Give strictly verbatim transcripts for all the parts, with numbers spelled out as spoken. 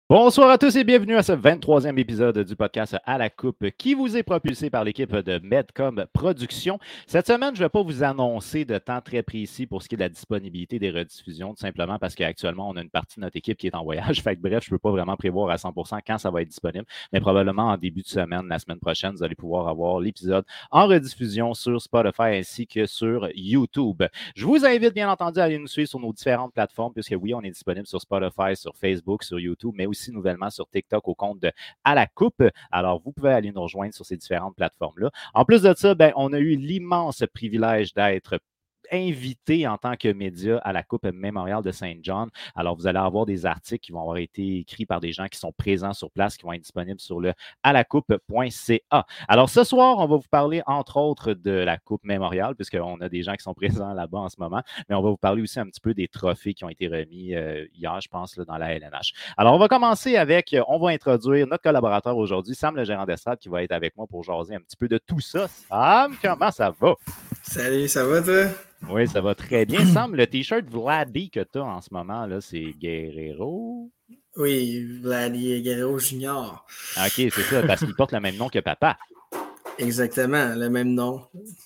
Bonsoir à tous et bienvenue à ce vingt-troisième épisode du podcast À la Coupe qui vous est propulsé par l'équipe de Medcom Productions. Cette semaine, je ne vais pas vous annoncer de temps très précis pour ce qui est de la disponibilité des rediffusions, tout simplement parce qu'actuellement, on a une partie de notre équipe qui est en voyage. Fait que bref, je ne peux pas vraiment prévoir à cent pour cent quand ça va être disponible, mais probablement en début de semaine, la semaine prochaine, vous allez pouvoir avoir l'épisode en rediffusion sur Spotify ainsi que sur YouTube. Je vous invite bien entendu à aller nous suivre sur nos différentes plateformes, puisque oui, on est disponible sur Spotify, sur Facebook, sur YouTube, mais aussi nouvellement sur TikTok au compte de À la Coupe. Alors, vous pouvez aller nous rejoindre sur ces différentes plateformes-là. En plus de ça, ben, on a eu l'immense privilège d'être invité en tant que média à la Coupe Mémorial de Saint-John. Alors, vous allez avoir des articles qui vont avoir été écrits par des gens qui sont présents sur place, qui vont être disponibles sur le à la coupe point c a. Alors, ce soir, on va vous parler, entre autres, de la Coupe Mémorial, puisqu'on a des gens qui sont présents là-bas en ce moment, mais on va vous parler aussi un petit peu des trophées qui ont été remis euh, hier, je pense, là, dans la L N H. Alors, on va commencer avec, on va introduire notre collaborateur aujourd'hui, Sam, le gérant d'estrade, qui va être avec moi pour jaser un petit peu de tout ça. Sam, comment ça va? Salut, ça va, toi? Oui, ça va très bien. Sam, le t-shirt Vladdy que tu as en ce moment, là, c'est Guerrero. Oui, Vladdy Guerrero Junior. OK, c'est ça, parce qu'il porte le même nom que papa. Exactement, le même nom,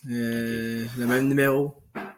euh, okay. Le même numéro,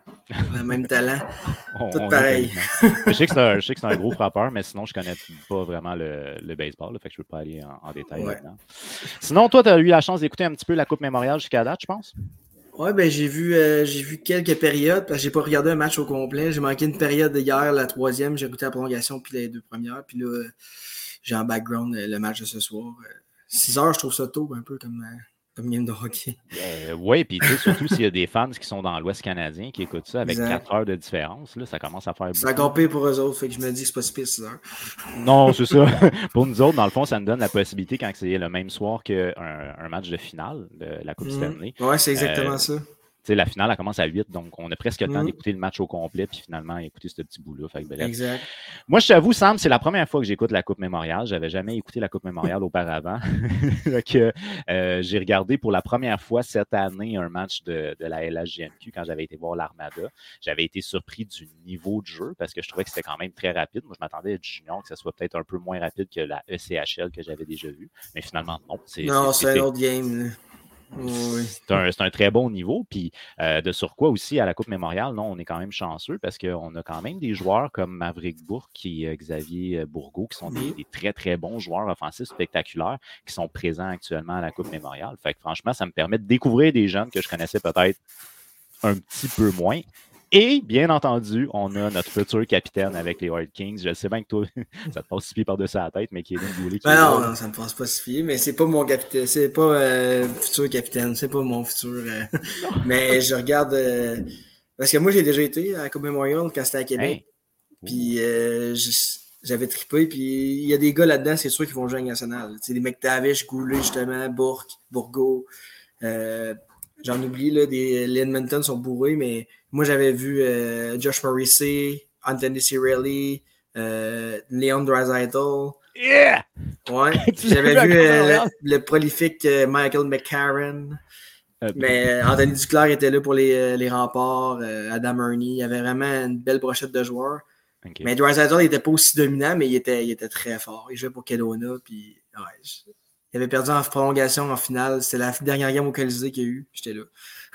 le même talent, on, tout on pareil. je, sais que c'est un, je sais que c'est un gros frappeur, mais sinon, je connais pas vraiment le, le baseball, là, fait que je ne peux pas aller en, en détail ouais. là-dedans. Sinon, toi, tu as eu la chance d'écouter un petit peu la Coupe Mémorial jusqu'à date, je pense? Oui, ben j'ai vu euh, j'ai vu quelques périodes parce que j'ai pas regardé un match au complet. J'ai manqué une période hier, la troisième, j'ai écouté la prolongation puis les deux premières. Puis là, euh, j'ai en background euh, le match de ce soir. six heures, je trouve ça tôt un peu comme, euh, comme game de hockey. Euh, oui, puis tu sais, surtout s'il y a des fans qui sont dans l'Ouest canadien qui écoutent ça avec exact. quatre heures de différence, là, ça commence à faire beaucoup. C'est encore pire pour eux autres, fait que je me dis que c'est pas si pire six heures. Non, c'est ça. Pour nous autres, dans le fond, ça nous donne la possibilité quand c'est le même soir qu'un un match de finale de la Coupe mmh. Stanley. Oui, c'est exactement euh, ça. T'sais, la finale, elle commence à huit, donc on a presque le temps mmh. d'écouter le match au complet, puis finalement écouter ce petit bout-là. Fait que, ben, exact. Moi, je t'avoue, Sam, c'est la première fois que j'écoute la Coupe Mémorial. Je n'avais jamais écouté la Coupe Mémorial auparavant. Donc, euh, j'ai regardé pour la première fois cette année un match de, de la L H J M Q quand j'avais été voir l'Armada. J'avais été surpris du niveau de jeu parce que je trouvais que c'était quand même très rapide. Moi, je m'attendais à du junior que ça soit peut-être un peu moins rapide que la E C H L que j'avais déjà vue. Mais finalement, non. C'est, non, c'est, c'est, c'est un autre game. Là. Oui. C'est, un, c'est un très bon niveau. Puis euh, de surcroît aussi, à la Coupe Mémorial, non, on est quand même chanceux parce qu'on a quand même des joueurs comme Maverick Bourque et euh, Xavier Bourgault qui sont des, des très, très bons joueurs offensifs spectaculaires qui sont présents actuellement à la Coupe Mémorial. Fait que franchement, ça me permet de découvrir des jeunes que je connaissais peut-être un petit peu moins. Et, bien entendu, on a notre futur capitaine avec les Wild Kings. Je sais bien que toi, ça te passe six pieds par-dessus la tête, mais qui est Goulet. Ben non, non, ça me passe pas six pieds, mais c'est pas mon capitaine, c'est pas euh, futur capitaine, c'est pas mon futur. Euh, mais je regarde, euh, parce que moi, j'ai déjà été à la Coupe Memorial quand c'était à Québec. Hey. Puis euh, j'avais trippé, puis il y a des gars là-dedans, c'est sûr qu'ils vont jouer à la nationale. C'est des McTavish, Goulet, justement, Bourque, Bourgault. Euh, J'en oublie, là, des, les Edmonton sont bourrés, mais moi, j'avais vu euh, Josh Morrissey, Anthony Cirelli, euh, Leon Draisaitl. Yeah! Ouais. J'avais vu euh, le, le prolifique euh, Michael McCarron. Euh, mais euh, Anthony Duclair était là pour les, les remparts, euh, Adam Ernie. Il y avait vraiment une belle brochette de joueurs. Okay. Mais Draisaitl, il n'était pas aussi dominant, mais il était, il était très fort. Il jouait pour Kelowna, puis ouais, je... Il avait perdu en prolongation en finale. C'était la dernière game au Colisée qu'il y a eu. J'étais là.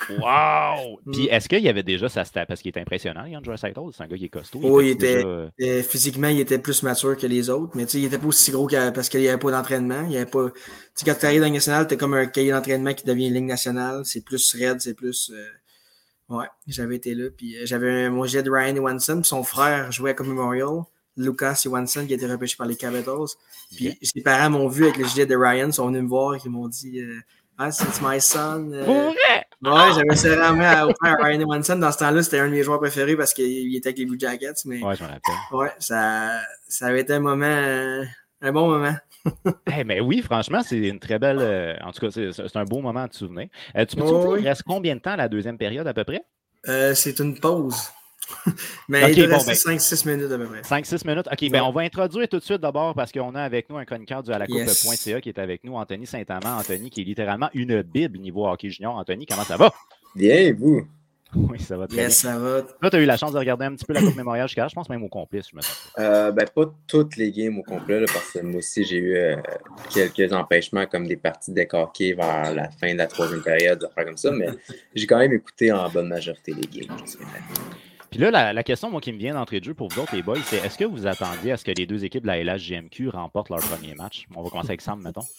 Wow! Puis est-ce qu'il y avait déjà ça stat parce qu'il est impressionnant, Leon Draisaitl? C'est un gars qui est costaud. Oh, il était, déjà... euh, physiquement, il était plus mature que les autres, mais tu sais, il était pas aussi gros que, parce qu'il n'y avait pas d'entraînement. Il y avait pas. Tu sais, quand tu arrives dans la nationale, t'es comme un cahier d'entraînement qui devient une ligne nationale. C'est plus raide, c'est plus. Euh... Ouais, j'avais été là. Puis euh, j'avais mon jet de Ryan Johansson, son frère jouait comme Memorial. Lucas Johansson qui a été repêché par les Capitals. Puis yeah. Ses parents m'ont vu avec le gilet de Ryan, ils sont venus me voir et ils m'ont dit euh, ah, c'est my son. Euh... Pour vrai? Ouais, j'avais serré la main à, à Ryan Johansson. Dans ce temps-là, c'était un de mes joueurs préférés parce qu'il était avec les Blue Jackets. Mais... Ouais, je m'en rappelle. Ouais, ça, ça avait été un moment, euh, un bon moment. Hey, mais oui, franchement, c'est une très belle. Euh, en tout cas, c'est, c'est un beau moment à te souvenir. Euh, tu peux-tu oh, me dire, oui. Il reste combien de temps à la deuxième période à peu près? Euh, c'est une pause. Mais okay, il doit bon, rester ben, cinq six minutes à peu près. cinq six minutes. OK, ouais. Ben on va introduire tout de suite d'abord parce qu'on a avec nous un chroniqueur du à la coupe point c a yes. Qui est avec nous, Anthony Saint-Amand. Anthony, qui est littéralement une bible niveau hockey junior. Anthony, comment ça va? Bien, vous? Oui, ça va très yes, bien. ça va. Toi, tu as eu la chance de regarder un petit peu la Coupe Mémorial jusqu'à là, je pense même au complet, si je me trompe pas. Euh, ben, pas toutes les games au complet, là, parce que moi aussi, j'ai eu euh, quelques empêchements, comme des parties décorquées vers la fin de la troisième période, des affaires comme ça, mais j'ai quand même écouté en bonne majorité les games. Puis là, la, la question, moi, qui me vient d'entrée de jeu pour vous autres, les boys, c'est est-ce que vous attendiez à ce que les deux équipes de la L H J M Q remportent leur premier match? On va commencer avec Sam, mettons.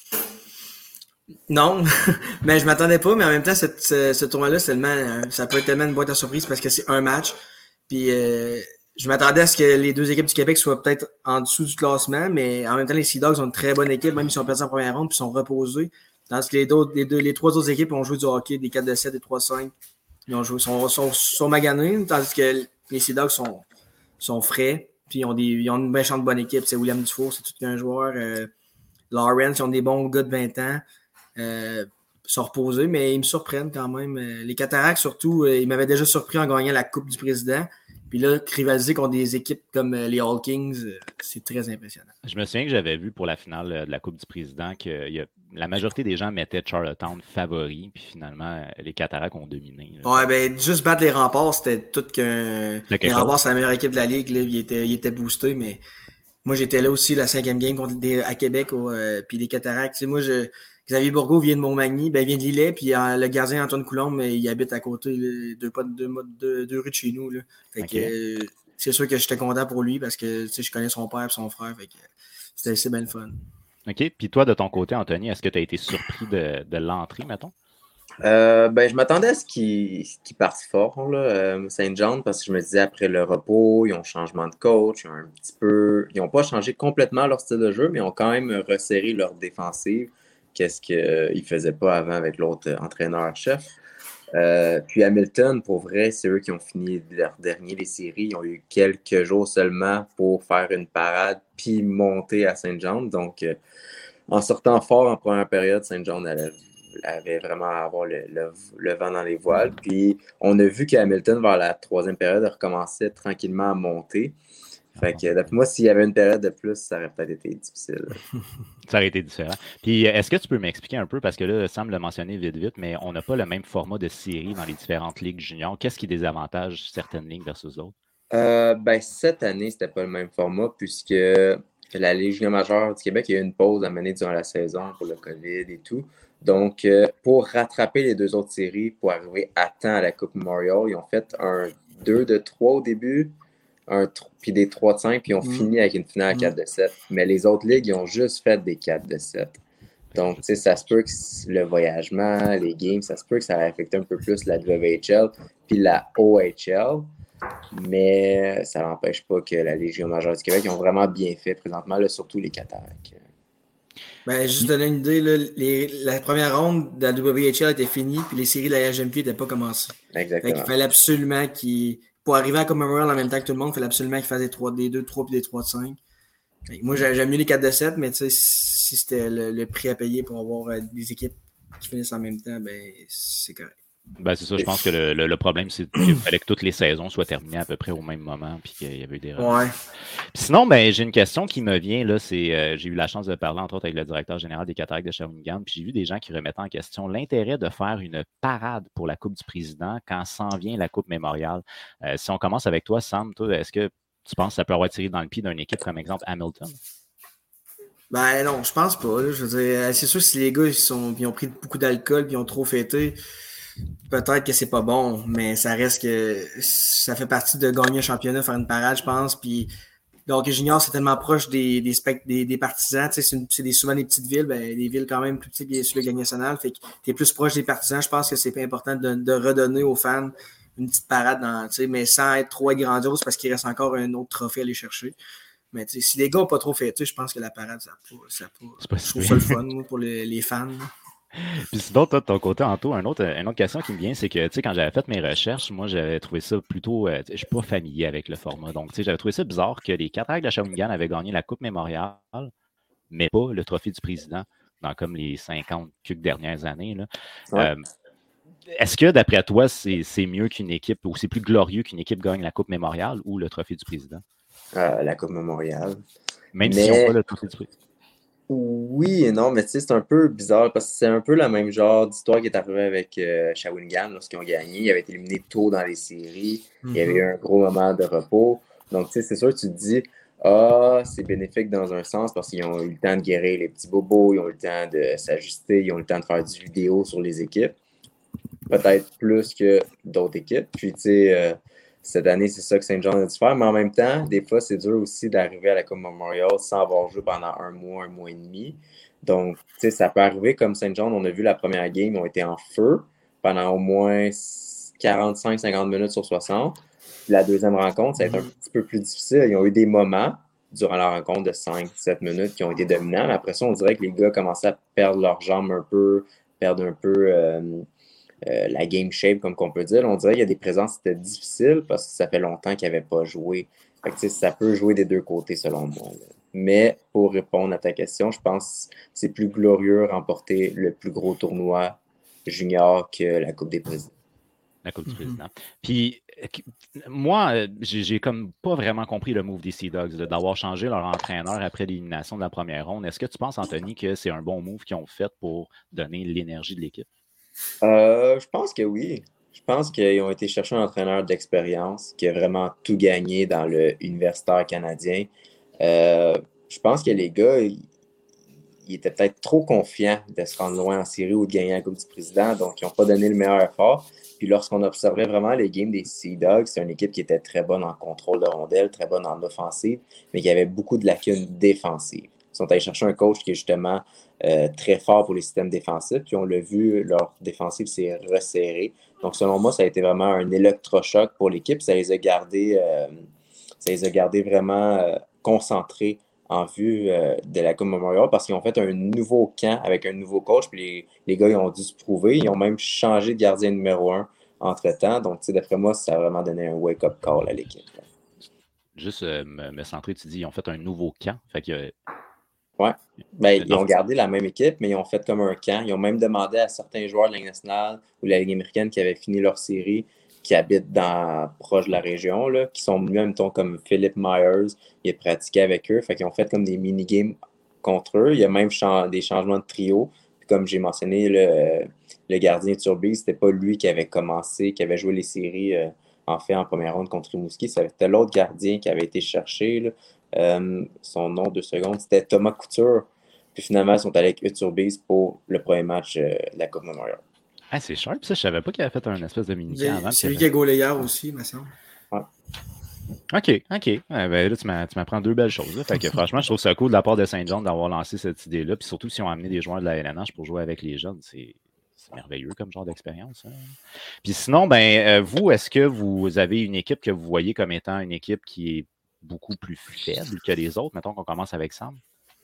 Non, mais je m'attendais pas, mais en même temps, ce, ce, ce tournoi-là, c'est tellement, ça peut être tellement une boîte à surprise parce que c'est un match. Puis euh, je m'attendais à ce que les deux équipes du Québec soient peut-être en dessous du classement, mais en même temps, les Sea Dogs ont une très bonne équipe, même s'ils sont perdus en première ronde puis sont reposés. Tandis que les, d'autres, les, deux, les trois autres équipes ont joué du hockey, des quatre de sept, des trois de cinq. Ils ont joué, sont, sont, sont maganés, tandis que les Sea Dogs sont, sont frais. Puis ils ont, des, ils ont une méchante bonne équipe. C'est William Dufour, c'est tout un joueur. Euh, Lawrence, ils ont des bons gars de vingt ans. Euh, sont reposés, mais ils me surprennent quand même. Les Cataractes, surtout, ils m'avaient déjà surpris en gagnant la Coupe du Président. Puis là, rivaliser contre des équipes comme les All Kings, c'est très impressionnant. Je me souviens que j'avais vu pour la finale de la Coupe du Président que y a, la majorité des gens mettaient Charlottetown favori, puis finalement, les Cataractes ont dominé. Là. Ouais, ben, juste battre les remparts, c'était tout qu'un. Les remparts, c'est la meilleure équipe de la Ligue, là, ils étaient, ils étaient boostés, mais moi, j'étais là aussi la cinquième game contre des, à Québec, au, euh, puis les Cataractes. Tu sais, moi, je. Xavier Bourgault vient de Montmagny, ben, il vient de Lillet, puis euh, le gardien Antoine Coulombe, il habite à côté, là, deux, pas deux, deux, deux rues de chez nous. Là. Fait okay. que, euh, c'est sûr que j'étais content pour lui parce que je connais son père et son frère. Fait que c'était assez bien le fun. OK. Puis toi, de ton côté, Anthony, est-ce que tu as été surpris de, de l'entrée, mettons? Euh, ben, je m'attendais à ce qu'ils qu partent fort, là, euh, Saint-Jean, parce que je me disais après le repos, ils ont changement de coach, ils ont un petit peu. Ils n'ont pas changé complètement leur style de jeu, mais ils ont quand même resserré leur défensive. Qu'est-ce qu'ils euh, ne faisaient pas avant avec l'autre euh, entraîneur-chef. Euh, puis Hamilton, pour vrai, c'est eux qui ont fini leur dernier des séries. Ils ont eu quelques jours seulement pour faire une parade puis monter à Saint-Jean. Donc, euh, en sortant fort en première période, Saint-Jean avait, avait vraiment à avoir le, le, le vent dans les voiles. Puis, on a vu qu'Hamilton, vers la troisième période, recommençait tranquillement à monter. Fait que, d'après moi, s'il y avait une période de plus, ça aurait peut-être été difficile. Ça aurait été différent. Puis, est-ce que tu peux m'expliquer un peu, parce que là, Sam l'a mentionné vite, vite, mais on n'a pas le même format de série dans les différentes ligues juniors. Qu'est-ce qui désavantage certaines ligues versus d'autres? Euh, ben, cette année, c'était pas le même format, puisque la Ligue junior majeure du Québec, il y a eu une pause à mener durant la saison pour le COVID et tout. Donc, euh, pour rattraper les deux autres séries, pour arriver à temps à la Coupe Memorial, ils ont fait un deux de trois au début, un puis des trois de cinq, puis ils ont mmh. fini avec une finale à quatre de sept. Mais les autres ligues, ils ont juste fait des quatre de sept. Donc, tu sais, ça se peut que le voyagement, les games, ça se peut que ça ait affecté un peu plus la W H L puis la O H L. Mais ça n'empêche pas que la Légion majeure du Québec, ils ont vraiment bien fait présentement, là, surtout les Cataractes. Ben, juste donner une idée, là, les, la première ronde de la W H L était finie, puis les séries de la H M Q n'étaient pas commencées. Exactement. Il fallait absolument qu'ils. Pour arriver à Commonwealth en même temps que tout le monde, il fallait absolument qu'ils fassent des trois D deux, trois puis des trois de cinq. Moi, j'aime mieux les quatre de sept, mais tu sais, si c'était le, le prix à payer pour avoir euh, des équipes qui finissent en même temps, ben c'est correct. Ben, c'est ça, je pense que le, le, le problème, c'est qu'il fallait que toutes les saisons soient terminées à peu près au même moment, puis qu'il y avait eu des ouais. Sinon, ben, j'ai une question qui me vient, là, c'est, euh, j'ai eu la chance de parler, entre autres, avec le directeur général des Cataractes de Shawinigan, puis j'ai vu des gens qui remettaient en question l'intérêt de faire une parade pour la Coupe du Président quand s'en vient la Coupe Mémorial. Euh, si on commence avec toi, Sam, toi, est-ce que tu penses que ça peut avoir tiré dans le pied d'une équipe comme, exemple, Hamilton? Ben non, je pense pas. Là. Je veux dire, c'est sûr que si les gars ils, sont, ils ont pris beaucoup d'alcool et ils ont trop fêté, peut-être que c'est pas bon, mais ça reste que ça fait partie de gagner un championnat, faire une parade, je pense. Puis donc junior, c'est tellement proche des des, spect- des, des partisans. Tu sais, c'est, une, c'est des, souvent des petites villes, ben des villes quand même plus petites que sur le Ligue nationale. Fait que t'es plus proche des partisans. Je pense que c'est important de, de redonner aux fans une petite parade, dans, tu sais, mais sans être trop grandiose parce qu'il reste encore un autre trophée à aller chercher. Mais tu sais, si les gars n'ont pas trop fêté, je pense que la parade, ça n'a pas. Ça pas c'est pas je trouve ça le fun moi, pour les, les fans. Puis sinon, toi, de ton côté, Anto, un autre, une autre question qui me vient, c'est que, tu sais, quand j'avais fait mes recherches, moi, j'avais trouvé ça plutôt, euh, je suis pas familier avec le format. Donc, tu sais, j'avais trouvé ça bizarre que les Cataractes de Shawinigan avaient gagné la Coupe Mémorial, mais pas le Trophée du Président dans comme les cinquante quelques dernières années. Là. Ouais. Euh, est-ce que, d'après toi, c'est, c'est mieux qu'une équipe, ou c'est plus glorieux qu'une équipe gagne la Coupe Mémorial ou le Trophée du Président? Euh, la Coupe Mémorial. Même mais... si on n'a pas le Trophée du Président. Oui et non, mais tu sais, c'est un peu bizarre parce que c'est un peu le même genre d'histoire qui est arrivée avec euh, Shawinigan lorsqu'ils ont gagné. Ils avaient été éliminés tôt dans les séries. Il y avait eu Mhm. un gros moment de repos. Donc, tu sais, c'est sûr que tu te dis, ah, c'est bénéfique dans un sens parce qu'ils ont eu le temps de guérir les petits bobos, ils ont eu le temps de s'ajuster, ils ont eu le temps de faire du vidéo sur les équipes. Peut-être plus que d'autres équipes. Puis, tu sais, euh, cette année, c'est ça que Saint John a dû faire. Mais en même temps, des fois, c'est dur aussi d'arriver à la Coupe Memorial sans avoir joué pendant un mois, un mois et demi. Donc, tu sais, ça peut arriver comme Saint John. On a vu la première game, ils ont été en feu pendant au moins quarante-cinq cinquante minutes sur soixante. Puis la deuxième rencontre, ça a été un petit peu plus difficile. Ils ont eu des moments durant la rencontre de cinq sept minutes qui ont été dominants. Mais après ça, on dirait que les gars commençaient à perdre leurs jambes un peu, perdre un peu euh, euh, la game shape, comme qu'on peut dire. On dirait qu'il y a des présences qui étaient difficiles parce que ça fait longtemps qu'ils n'avaient pas joué. Fait que, ça peut jouer des deux côtés, selon moi. Là. Mais pour répondre à ta question, je pense que c'est plus glorieux remporter le plus gros tournoi junior que la Coupe des Présidents. La Coupe du Président. Puis, moi, j'ai, j'ai comme pas vraiment compris le move des Sea Dogs, là, d'avoir changé leur entraîneur après l'élimination de la première ronde. Est-ce que tu penses, Anthony, que c'est un bon move qu'ils ont fait pour donner l'énergie de l'équipe? Euh, je pense que oui. Je pense qu'ils ont été chercher un entraîneur d'expérience qui a vraiment tout gagné dans le universitaire canadien. Euh, je pense que les gars, ils, ils étaient peut-être trop confiants de se rendre loin en série ou de gagner la Coupe du Président, donc ils n'ont pas donné le meilleur effort. Puis lorsqu'on observait vraiment les games des Sea Dogs, c'est une équipe qui était très bonne en contrôle de rondelle, très bonne en offensive, mais qui avait beaucoup de lacunes défensives. Ils sont allés chercher un coach qui est justement euh, très fort pour les systèmes défensifs, puis on l'a vu, leur défensive s'est resserrée. Donc selon moi, ça a été vraiment un électrochoc pour l'équipe. Ça les a gardés, euh, ça les a gardés vraiment euh, concentrés en vue euh, de la Coupe Memorial parce qu'ils ont fait un nouveau camp avec un nouveau coach. Puis les, les gars, ils ont dû se prouver. Ils ont même changé de gardien numéro un entre-temps. Donc, tu sais, d'après moi, ça a vraiment donné un wake-up call à l'équipe. Là. Juste euh, me, me centrer, tu dis, ils ont fait un nouveau camp. Fait que, ouais. Ben, ils ont gardé la même équipe, mais ils ont fait comme un camp. Ils ont même demandé à certains joueurs de la Ligue nationale ou de la Ligue américaine qui avaient fini leur série, qui habitent dans, proche de la région, là, qui sont venus, mettons, comme Philip Myers, il a pratiqué avec eux. Fait qu'ils ont fait comme des mini-games contre eux. Il y a même cha- des changements de trio. Puis comme j'ai mentionné, le, le gardien Turbide, c'était pas lui qui avait commencé, qui avait joué les séries euh, en fait en première ronde contre Rimouski. C'était l'autre gardien qui avait été cherché. Là. Euh, son nom de seconde, c'était Thomas Couture. Puis finalement, ils sont allés avec Uturbise pour le premier match euh, de la Coupe Memorial. Ah, c'est sharp, ça. Je savais pas qu'il avait fait un espèce de mini-camp avant. C'est lui qui a gaulé hier aussi, me semble. Ouais. OK, OK. Ouais, ben là, tu, m'as, tu m'apprends deux belles choses. Là. Fait que franchement, je trouve ça cool de la part de Saint John d'avoir lancé cette idée-là. Puis surtout, s'ils ont amené des joueurs de la L N H pour jouer avec les jeunes, c'est, c'est merveilleux comme genre d'expérience. Hein. Puis sinon, ben, euh, vous, est-ce que vous avez une équipe que vous voyez comme étant une équipe qui est beaucoup plus faible que les autres? Mettons qu'on commence avec Sam.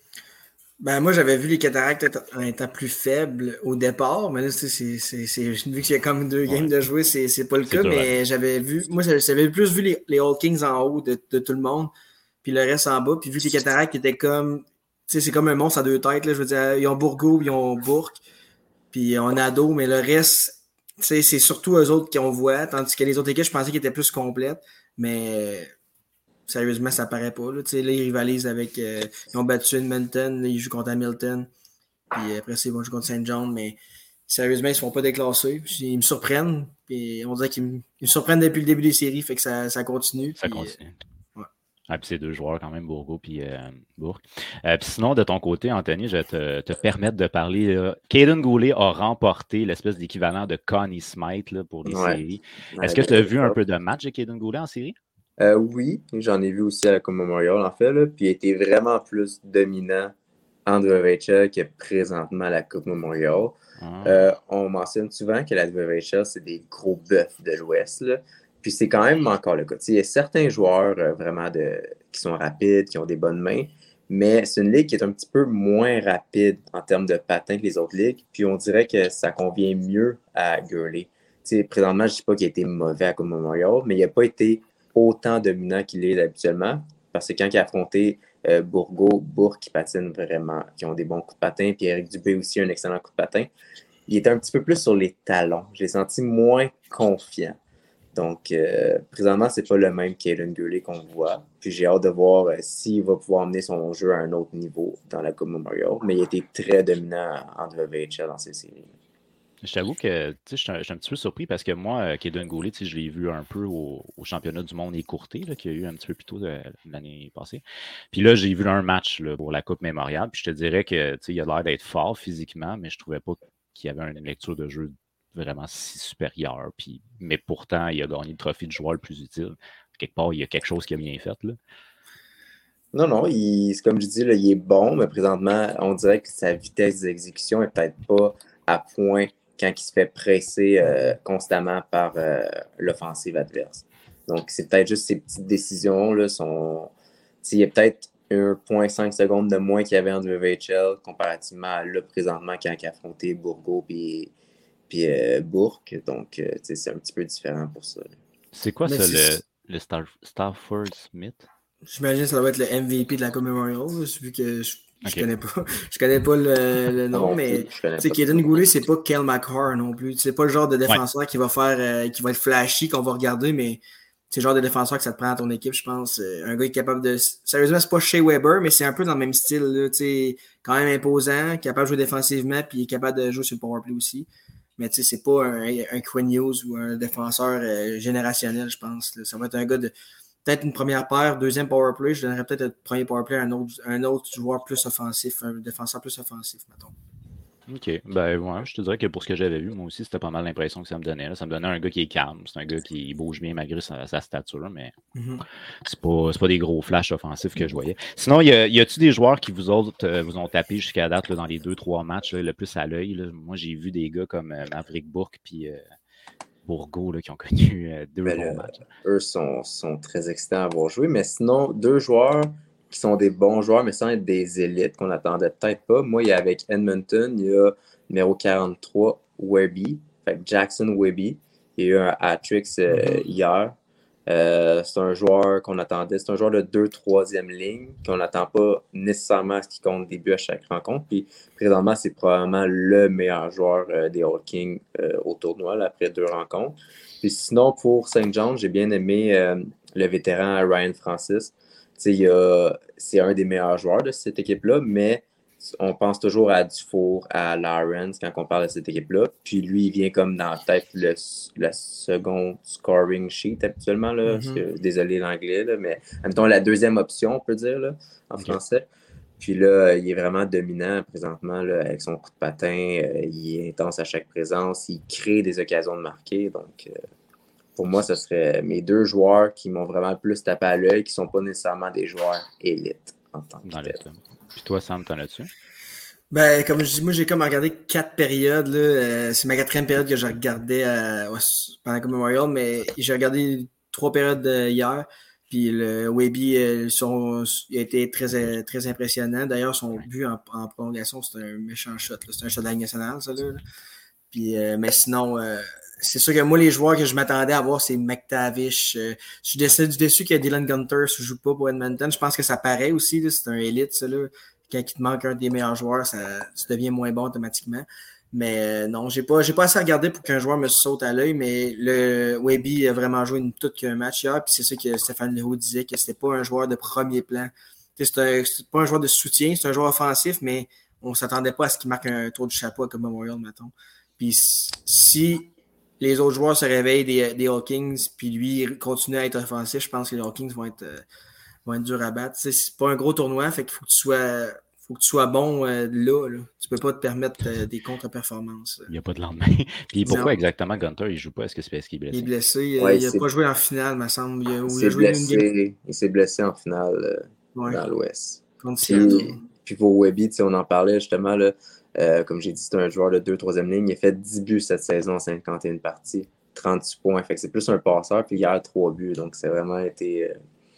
Ben, moi, j'avais vu les Cataractes étant, étant plus faibles au départ, mais là, c'est, c'est, c'est, c'est, vu qu'il y a comme deux games ouais. de jouer, c'est, c'est pas le c'est cas, mais j'avais vu, moi, j'avais plus vu les, les All Kings en haut de, de tout le monde, puis le reste en bas, puis vu que les Cataractes étaient comme, tu sais, c'est comme un monstre à deux têtes, là, je veux dire, ils ont Bourgault, ils ont Bourque, puis on a dos, mais le reste, tu sais, c'est surtout eux autres qu'on voit, tandis que les autres équipes, je pensais qu'ils étaient plus complètes, mais... Sérieusement, ça paraît pas. Là, là ils rivalisent avec. Euh, ils ont battu Edmonton, là, ils jouent contre Hamilton. Puis après, c'est, ils vont jouer contre Saint John. Mais sérieusement, ils ne se font pas déclasser. Puis, ils me surprennent. Puis on dirait qu'ils me, ils me surprennent depuis le début des séries. Fait que ça, ça continue. Ça puis, continue. Euh, ouais. Ah, puis c'est deux joueurs quand même, Bourgault puis euh, Bourque. Euh, puis sinon, de ton côté, Anthony, je vais te, te permettre de parler. Euh, Caden Goulet a remporté l'espèce d'équivalent de Connie Smythe là, pour les ouais. séries. Est-ce ouais, que tu as vu un peu de match de Caden Goulet en série? Euh, oui, j'en ai vu aussi à la Coupe Memorial, en fait, là, puis il était vraiment plus dominant en W H L que présentement à la Coupe Memorial. Ah. Euh, on mentionne souvent que la W H L, c'est des gros bœufs de l'Ouest, là. Puis c'est quand même encore le cas. Il y a certains joueurs euh, vraiment de, qui sont rapides, qui ont des bonnes mains, mais c'est une ligue qui est un petit peu moins rapide en termes de patins que les autres ligues, puis on dirait que ça convient mieux à Gurley. T'sais, présentement, je ne dis pas qu'il a été mauvais à la Coupe Memorial, mais il n'a pas été autant dominant qu'il est habituellement, parce que quand il a affronté euh, Bourgault, Bourque qui patinent vraiment, qui ont des bons coups de patin, puis Eric Dubé aussi un excellent coup de patin, il était un petit peu plus sur les talons. Je l'ai senti moins confiant. Donc, euh, présentement, c'est pas le même Caden Gurley qu'on voit. Puis j'ai hâte de voir euh, s'il va pouvoir amener son jeu à un autre niveau dans la Coupe Memorial. Mais il était très dominant en W H L dans ces séries. Je t'avoue que je suis un, un petit peu surpris parce que moi, Caden Gurley, je l'ai vu un peu au, au championnat du monde écourté qu'il y a eu un petit peu plus tôt de, l'année passée. Puis là, j'ai vu un match là, pour la Coupe Memorial. Puis je te dirais que il a l'air d'être fort physiquement, mais je trouvais pas qu'il y avait une lecture de jeu vraiment si supérieure. Puis, mais pourtant, il a gagné le trophée de joueur le plus utile. Quelque part, il y a quelque chose qui a bien fait. Là. Non, non, il, c'est comme je dis, là, il est bon, mais présentement, on dirait que sa vitesse d'exécution n'est peut-être pas à point quand il se fait presser euh, constamment par euh, l'offensive adverse. Donc, c'est peut-être juste ces petites décisions, là, sont... il y a peut-être un virgule cinq secondes de moins qu'il y avait en W H L comparativement à là, présentement, quand il a affronté Bourgault puis, puis euh, Bourque. Donc, euh, c'est un petit peu différent pour ça. C'est quoi mais ça, c'est... le, le Star, Stafford Smith? J'imagine que ça doit être le M V P de la Coupe Memorial, vu que je Je okay. connais pas. Je connais pas le, le nom, mais Caden Gurley, c'est pas Cale Makar non plus. C'est pas le genre de défenseur ouais. qui va faire euh, qui va être flashy, qu'on va regarder, mais c'est le genre de défenseur que ça te prend à ton équipe, je pense. Un gars qui est capable de. Sérieusement, c'est pas Shea Weber, mais c'est un peu dans le même style. Là, quand même imposant, capable de jouer défensivement, puis il est capable de jouer sur le powerplay aussi. Mais c'est pas un, un Quinn Hughes ou un défenseur euh, générationnel, je pense. Là. Ça va être un gars de. Peut-être une première paire, deuxième powerplay. Je donnerais peut-être le premier powerplay à un autre, un autre joueur plus offensif, un défenseur plus offensif, mettons. OK. Ben, ouais, je te dirais que pour ce que j'avais vu, moi aussi, c'était pas mal l'impression que ça me donnait. Là. Ça me donnait un gars qui est calme. C'est un gars qui bouge bien malgré sa, sa stature, mais mm-hmm. c'est pas, c'est pas des gros flashs offensifs que je voyais. Sinon, y, a, y a-tu des joueurs qui vous autres euh, vous ont tapé jusqu'à date là, dans les deux, trois matchs, là, le plus à l'œil? Là. Moi, j'ai vu des gars comme euh, Maverick Bourque puis. Euh, Bourgault là, qui ont connu euh, deux mais bons le, matchs. Eux sont, sont très excitants à avoir joué, mais sinon, deux joueurs qui sont des bons joueurs, mais sans être des élites qu'on n'attendait peut-être pas. Moi, il y a avec Edmonton, il y a numéro quarante-trois, Webby, fait Jackson Webby. Il y a eu un hat-trick euh, mm-hmm. hier. Euh, c'est un joueur qu'on attendait, c'est un joueur de deux troisième ligne qu'on n'attend pas nécessairement à ce qu'il compte des buts à chaque rencontre. Puis présentement, c'est probablement le meilleur joueur euh, des All Kings euh, au tournoi là, après deux rencontres. Puis sinon, pour Saint John, j'ai bien aimé euh, le vétéran Ryan Francis. Il a, c'est un des meilleurs joueurs de cette équipe-là, mais on pense toujours à Dufour, à Lawrence quand on parle de cette équipe-là. Puis lui, il vient comme dans peut-être le, le second scoring sheet habituellement. Là, mm-hmm. parce que, désolé l'anglais, là, mais en même temps, la deuxième option, on peut dire, là, en okay. français. Puis là, il est vraiment dominant présentement là, avec son coup de patin. Euh, il est intense à chaque présence. Il crée des occasions de marquer. Donc, euh, pour moi, ce serait mes deux joueurs qui m'ont vraiment le plus tapé à l'œil, qui ne sont pas nécessairement des joueurs élites en tant que tel. Puis toi, Sam, t'en as-tu? Ben, comme je dis, moi, j'ai comme regardé quatre périodes. Là. Euh, c'est ma quatrième période que j'ai regardé euh, pendant la Coupe Memorial, mais j'ai regardé trois périodes euh, hier. Puis le Webby, euh, son, il a été très, très impressionnant. D'ailleurs, son but en, en prolongation, c'est un méchant shot. Là. C'est un shot de la Ligue nationale, ça. Là. Puis, euh, mais sinon, euh, c'est sûr que moi, les joueurs que je m'attendais à voir, c'est McTavish. Euh, je suis déçu, déçu que Dylan Gunter ne joue pas pour Edmonton. Je pense que ça paraît aussi. Là, c'est un élite, ça. Là. Quand il te manque un des meilleurs joueurs, ça, ça devient moins bon automatiquement. Mais euh, non, j'ai pas, j'ai pas assez regardé pour qu'un joueur me saute à l'œil, mais le Webby a vraiment joué une toute qu'un match hier. Puis c'est ça que Stéphane Leroux disait, que c'était pas un joueur de premier plan. C'est, un, c'est pas un joueur de soutien, c'est un joueur offensif, mais on s'attendait pas à ce qu'il marque un tour du chapeau comme Memorial, mettons. Puis si les autres joueurs se réveillent des, des Hawkins, puis lui continue à être offensif, je pense que les Hawkins vont être, euh, vont être durs à battre. T'sais, c'est pas un gros tournoi, fait qu'il faut que tu sois, faut que tu sois bon euh, là, là. Tu peux pas te permettre euh, des contre-performances. Il n'y a pas de lendemain. Puis pourquoi non. exactement Gunter, il joue pas? Est-ce que c'est parce qu'il est blessé? Il est blessé. Ouais, il n'a pas joué en finale, me semble. Il, a, il, il, a joué blessé, une game. Il s'est blessé en finale euh, ouais. dans l'Ouest. Puis, puis pour Webby, on en parlait justement, là, euh, comme j'ai dit, c'est un joueur de deux troisième ligne. Il a fait dix buts cette saison en cinquante et une parties, trente-six points. Fait que c'est plus un passeur, puis hier, trois buts. Donc, c'est vraiment été... Euh,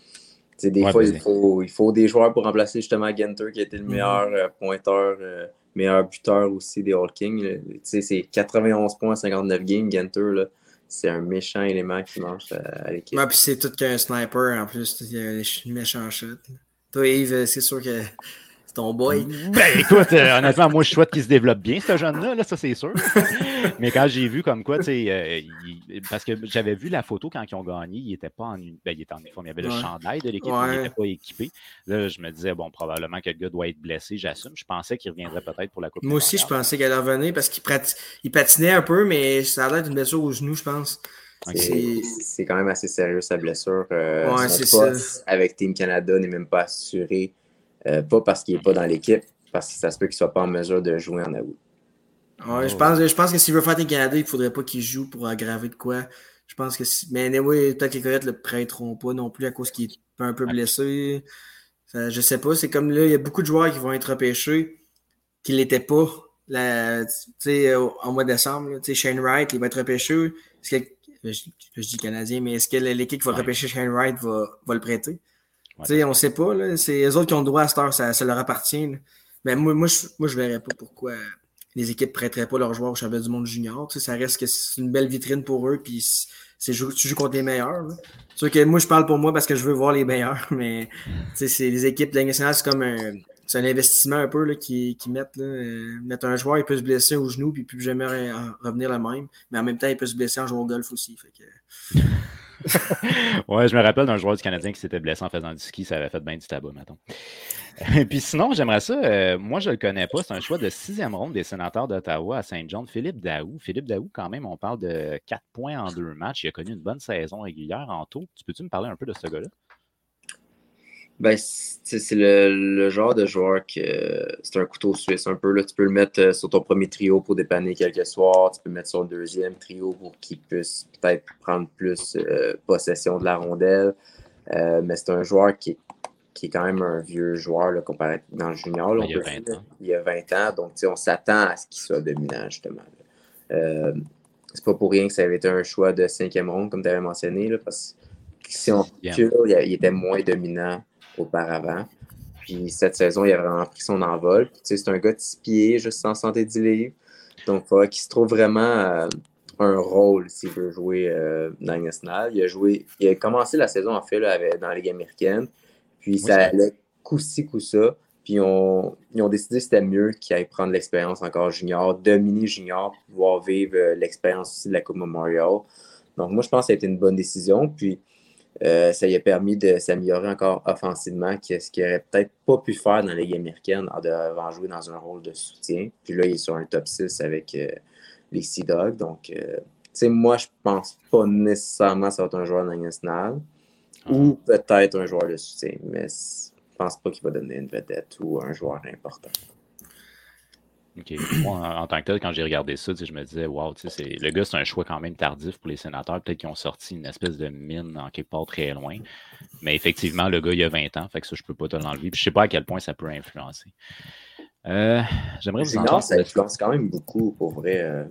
des ouais, fois, il faut, il faut des joueurs pour remplacer justement Gunter, qui a été le meilleur mm-hmm. euh, pointeur, euh, meilleur buteur aussi des All Kings. C'est quatre-vingt-onze points, cinquante-neuf games. Gunter, là, c'est un méchant élément qui mange à, à l'équipe. Ouais, puis c'est tout qu'un sniper en plus. Il y a un méchant shot. Toi, Yves, c'est sûr que C'est ton boy. Ben écoute, euh, honnêtement, moi je souhaite qu'il se développe bien, ce jeune-là, là, ça c'est sûr. Mais quand j'ai vu comme quoi, tu sais, euh, il- parce que j'avais vu la photo quand ils ont gagné, il n'était pas en, ben, il était en uniforme, il y avait le Ouais. chandail de l'équipe, Ouais. mais il n'était pas équipé. Là, je me disais, bon, probablement que le gars doit être blessé, j'assume. Je pensais qu'il reviendrait peut-être pour la Coupe Moi aussi, je Mémorial. pensais qu'elle allait revenir parce qu'il prat... il patinait un peu, mais ça a l'air d'une blessure au genou, je pense. C'est, C'est- c'est quand même assez sérieux sa blessure. Euh, Ouais, son c'est poste ça. avec Team Canada n'est même pas assuré. Euh, pas parce qu'il n'est pas dans l'équipe, parce que ça se peut qu'il ne soit pas en mesure de jouer en août. Ouais, je Oh. pense, je pense que s'il veut faire Team Canada, il ne faudrait pas qu'il joue pour aggraver de quoi. Je pense que si... Mais anyway, peut-être que les Coyotes ne le prêteront pas non plus à cause qu'il est un peu blessé. Ça, je sais pas. C'est comme là, il y a beaucoup de joueurs qui vont être repêchés qui ne l'étaient pas la, au, en mois de décembre. Là. Shane Wright, il va être repêché. Est-ce que, je, je dis Canadien, mais est-ce que l'équipe qui va Ouais. repêcher Shane Wright va, va le prêter? Ouais, on ne sait pas. Là. C'est eux autres qui ont le droit à cette heure, ça, ça leur appartient. Là. Mais moi, moi, je ne verrais pas pourquoi les équipes ne prêteraient pas leurs joueurs au championnat du monde junior. T'sais, ça reste que c'est une belle vitrine pour eux, puis c'est, tu joues contre les meilleurs. Là. C'est sûr que moi, je parle pour moi parce que je veux voir les meilleurs, mais c'est, les équipes de la Ligue nationale, c'est comme un, c'est un investissement un peu là, qu'ils, qu'ils mettent. Là. Euh, mettre un joueur, il peut se blesser au genou, puis plus jamais revenir le même. Mais en même temps, il peut se blesser en jouant au golf aussi. Fait que... ouais, je me rappelle d'un joueur du Canadien qui s'était blessé en faisant du ski, ça avait fait bien du tabac, mettons. Puis sinon, j'aimerais ça, euh, moi je le connais pas, c'est un choix de sixième ronde des Sénateurs d'Ottawa à Saint-John, Philippe Daou. Philippe Daou, quand même, on parle de quatre points en deux matchs, il a connu une bonne saison régulière en taux. Tu peux-tu me parler un peu de ce gars-là? Ben, c'est, c'est le, le genre de joueur que c'est un couteau suisse un peu. Là. Tu peux le mettre sur ton premier trio pour dépanner quelques soirs. Tu peux le mettre sur le deuxième trio pour qu'il puisse peut-être prendre plus euh, possession de la rondelle. Euh, mais c'est un joueur qui est, qui est quand même un vieux joueur là, comparé dans le junior. Là, il, y a vingt vingt ans. il y a vingt ans. Donc, on s'attend à ce qu'il soit dominant, justement. Euh, c'est pas pour rien que ça avait été un choix de cinquième ronde, comme tu avais mentionné. Là, parce que si on recule, il était moins dominant auparavant. Puis cette saison, il a vraiment pris son envol. Tu sais, c'est un gars de six pieds, juste cent soixante-dix livres. Donc, il faudra qu'il se trouve vraiment euh, un rôle s'il veut jouer euh, dans la Ligue nationale. Il a joué, il a commencé la saison en fait là, avec, dans la Ligue américaine. Puis oui, ça allait coup-ci, coup-ça. Puis on, ils ont décidé que c'était mieux qu'il aille prendre l'expérience encore junior, dominer junior, pour pouvoir vivre euh, l'expérience aussi de la Coupe Memorial. Donc, moi, je pense que ça a été une bonne décision. Puis, Euh, ça lui a permis de s'améliorer encore offensivement, ce qu'il n'aurait peut-être pas pu faire dans la Ligue américaine en devant jouer dans un rôle de soutien. Puis là, il est sur un top six avec euh, les Sea Dogs. Donc, euh, tu sais, moi, je pense pas nécessairement que ça va être un joueur de la Ligue nationale mm-hmm. ou peut-être un joueur de soutien, mais je pense pas qu'il va donner une vedette ou un joueur important. OK. Moi, en, en tant que tel, quand j'ai regardé ça, je me disais, wow, c'est, le gars, c'est un choix quand même tardif pour les Sénateurs. Peut-être qu'ils ont sorti une espèce de mine en quelque part très loin. Mais effectivement, le gars, il a vingt ans, fait que ça, je peux pas te l'enlever. Puis je sais pas à quel point ça peut influencer. Euh, j'aimerais vous entendre. Ça influence quand même beaucoup, pour vrai. Euh...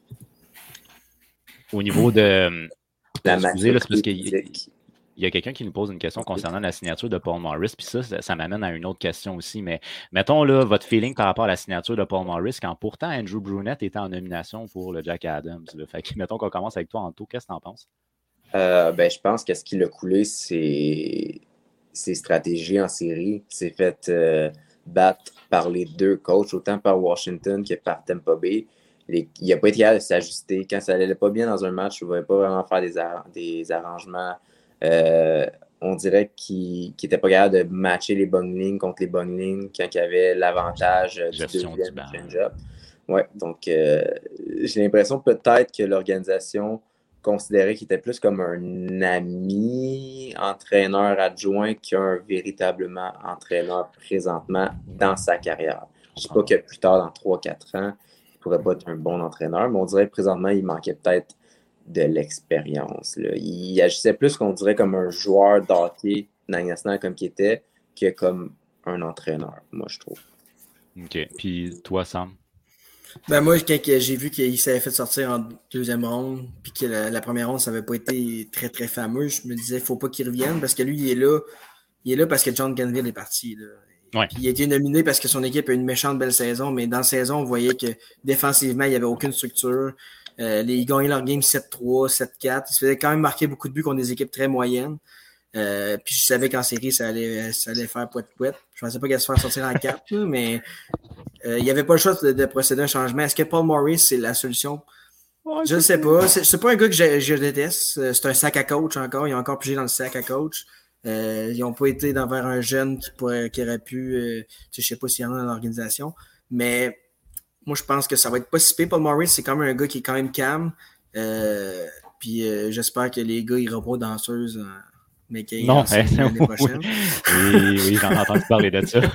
Au niveau de. La excusez, là, c'est parce qu'il il y a quelqu'un qui nous pose une question concernant la signature de Paul Maurice, puis ça, ça, ça m'amène à une autre question aussi, mais mettons là, votre feeling par rapport à la signature de Paul Maurice, quand pourtant Andrew Brunette était en nomination pour le Jack Adams. Là. Fait que, mettons qu'on commence avec toi, Anto, qu'est-ce que tu en penses? Euh, ben, je pense que ce qui l'a coulé, c'est ses stratégies en série. Il s'est fait euh, battre par les deux coachs, autant par Washington que par Tampa Bay. Les, il n'a pas été capable de s'ajuster. Quand ça n'allait pas bien dans un match, il ne voulait pas vraiment faire des, ar- des arrangements. Euh, on dirait qu'il n'était pas capable de matcher les bonnes lignes contre les bonnes lignes quand il y avait l'avantage du deuxième change-up. Ouais, donc euh, j'ai l'impression peut-être que l'organisation considérait qu'il était plus comme un ami entraîneur adjoint qu'un véritablement entraîneur présentement dans sa carrière. Je ne sais pas que plus tard, dans trois quatre ans, il ne pourrait pas être un bon entraîneur, mais on dirait que présentement, il manquait peut-être de l'expérience. Là. Il agissait plus qu'on dirait comme un joueur d'hockey dans la nationale comme qu'il était que comme un entraîneur, moi, je trouve. OK. Puis toi, Sam? Ben moi, quand j'ai vu qu'il s'avait fait sortir en deuxième ronde, puis que la, la première ronde, ça n'avait pas été très, très fameux, je me disais, il ne faut pas qu'il revienne, parce que lui, il est là, il est là parce que John Glanville est parti. Là. Ouais. Puis il a été nominé parce que son équipe a une méchante belle saison, mais dans la saison, on voyait que défensivement, il n'y avait aucune structure. Euh, les, ils gagnaient leur game sept trois, sept quatre. Ils se faisaient quand même marquer beaucoup de buts contre des équipes très moyennes. Euh, puis je savais qu'en série, ça allait, ça allait faire poète-poète. pensais pas qu'elle se faire sortir en quatre, là, mais euh, il n'y avait pas le choix de, de procéder à un changement. Est-ce que Paul Maurice, c'est la solution? Ouais, je ne sais pas. C'est, c'est pas un gars que je, je déteste. C'est un sac à coach encore. Ils ont encore pigé dans le sac à coach. Euh, ils n'ont pas été dans, vers un jeune qui, pourrait, qui aurait pu... Euh, je ne sais pas s'il y en a dans l'organisation. Mais moi, je pense que ça va être pas si pire. Paul Maurice, c'est quand même un gars qui est quand même calme. Euh, puis euh, j'espère que les gars, ils iront pas danseuses en McKay non, hein, l'année prochaine. Oui, oui, j'en ai entendu parler de ça.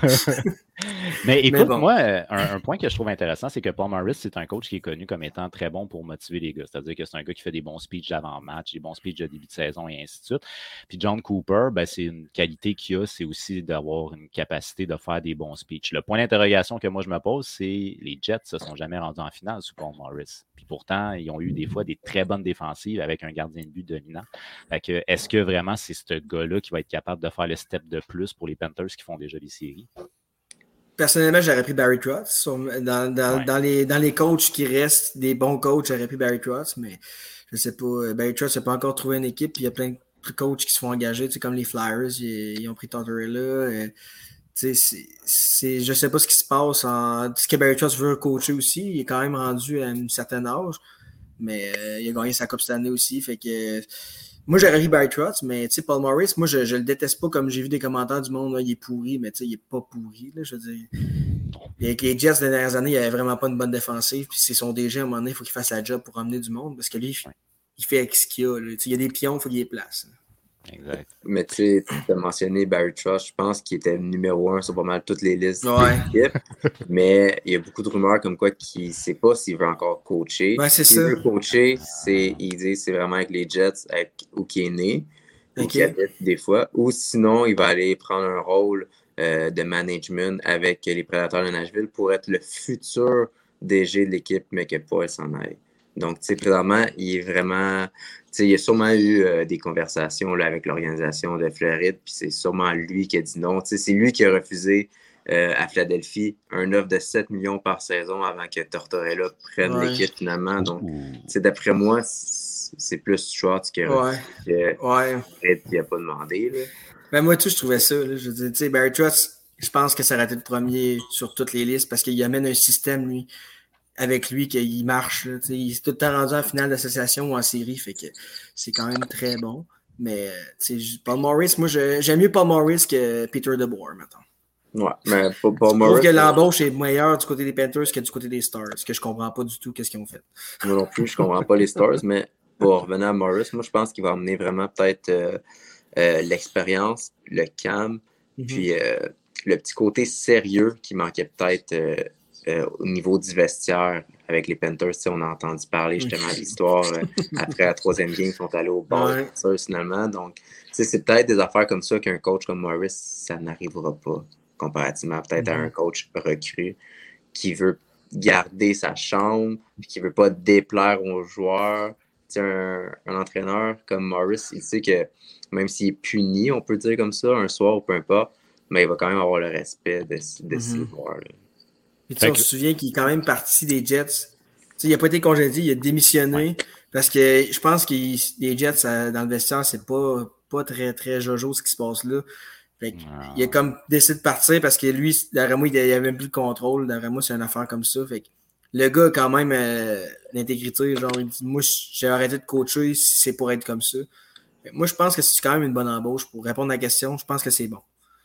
Mais écoute, Mais bon. moi, un, un point que je trouve intéressant, c'est que Paul Maurice, c'est un coach qui est connu comme étant très bon pour motiver les gars. C'est-à-dire que c'est un gars qui fait des bons speeches d'avant-match, des bons speeches de début de saison et ainsi de suite. Puis John Cooper, ben, c'est une qualité qu'il a, c'est aussi d'avoir une capacité de faire des bons speeches. Le point d'interrogation que moi je me pose, c'est les Jets ne se sont jamais rendus en finale sous Paul Maurice. Puis pourtant, ils ont eu des fois des très bonnes défensives avec un gardien de but dominant. Fait que, est-ce que vraiment c'est ce gars-là qui va être capable de faire le step de plus pour les Panthers qui font déjà des séries? Personnellement, j'aurais pris Barry Trotz. Dans, dans, ouais. dans, les, dans les coachs qui restent, des bons coachs, j'aurais pris Barry Trotz, mais je sais pas. Barry Trotz n'a pas encore trouvé une équipe, puis il y a plein de coachs qui se font engager, tu sais, comme les Flyers, ils, ils ont pris Tortorella. Et, tu sais, c'est, c'est, je sais pas ce qui se passe. En, ce que Barry Trotz veut coacher aussi, il est quand même rendu à un certain âge, mais euh, il a gagné sa coupe cette année aussi, fait que... Moi, j'aurais ri Barry Trotz, mais tu sais, Paul Maurice, moi, je, je le déteste pas comme j'ai vu des commentaires du monde, là, il est pourri, mais tu sais, il est pas pourri, là, je veux dire. Et avec les Jets, les dernières années, il avait vraiment pas une bonne défensive, puis c'est son D G, à un moment donné, il faut qu'il fasse la job pour emmener du monde, parce que lui, il, il fait avec ce qu'il a, là. Tu sais, il y a des pions, il faut qu'il les place. Là. Exact. Mais tu sais, tu as mentionné Barry Trotz, je pense qu'il était numéro un sur pas mal toutes les listes ouais. d'équipe. Mais il y a beaucoup de rumeurs comme quoi qu'il ne sait pas s'il veut encore coacher. Ouais, c'est s'il ça. veut coacher, c'est, il dit c'est vraiment avec les Jets avec, où qu'il est né, okay. Où qu'il habite des fois. Ou sinon, il va aller prendre un rôle euh, de management avec les Prédateurs de Nashville pour être le futur D G de l'équipe, mais que Paul s'en aille. Donc, tu sais, présentement, il est vraiment... Tu sais, il y a sûrement eu euh, des conversations là, avec l'organisation de Floride, puis c'est sûrement lui qui a dit non. Tu sais, c'est lui qui a refusé euh, à Philadelphie un offre de sept millions par saison avant que Tortorella prenne ouais. l'équipe finalement. Donc, tu sais, d'après moi, c'est plus Schwartz qui a refusé ouais. que ouais. qui n'a pas demandé. Là. Ben, moi, tout, je trouvais ça. Là, je veux dire, tu sais, Barry Trotz, je pense que ça aurait été le premier sur toutes les listes parce qu'il amène un système, lui, avec lui, qu'il marche. Là, il est tout le temps rendu en finale d'association ou en série, fait que c'est quand même très bon. Mais Paul Maurice, moi, je, j'aime mieux Paul Maurice que Peter DeBoer, mettons. Ouais, mais Paul Maurice... Je trouve que l'embauche est meilleure du côté des Panthers que du côté des Stars, que je comprends pas du tout qu'est-ce qu'ils ont fait. Moi non plus, je comprends pas les Stars, mais pour revenir à Maurice, moi, je pense qu'il va amener vraiment peut-être euh, euh, l'expérience, le calme, mm-hmm. puis euh, le petit côté sérieux qui manquait peut-être... Euh, Euh, au niveau du vestiaire avec les Panthers, on a entendu parler justement de l'histoire euh, après la troisième game, ils sont allés au bord ouais. Panthers finalement. Donc, c'est peut-être des affaires comme ça qu'un coach comme Morris, ça n'arrivera pas comparativement peut-être mm-hmm. à un coach recru qui veut garder sa chambre, qui ne veut pas déplaire aux joueurs. Un, un entraîneur comme Morris, il sait que même s'il est puni, on peut dire comme ça, un soir ou peu importe, mais il va quand même avoir le respect de, de mm-hmm. ses joueurs. Puis tu sais, on se souvient qu'il est quand même parti des Jets. T'sais, il n'a pas été congédié, il a démissionné. Ouais. Parce que je pense que les Jets, ça, dans le vestiaire, c'est pas, pas très, très jojo ce qui se passe là. Fait que, il a comme décidé de partir parce que lui, d'après moi, il avait même plus le contrôle. D'après moi, c'est une affaire comme ça. Fait que le gars a quand même euh, l'intégrité. Genre, il dit, moi, j'ai arrêté de coacher si c'est pour être comme ça. Fait que moi, je pense que c'est quand même une bonne embauche. Pour répondre à la question, je pense que c'est bon.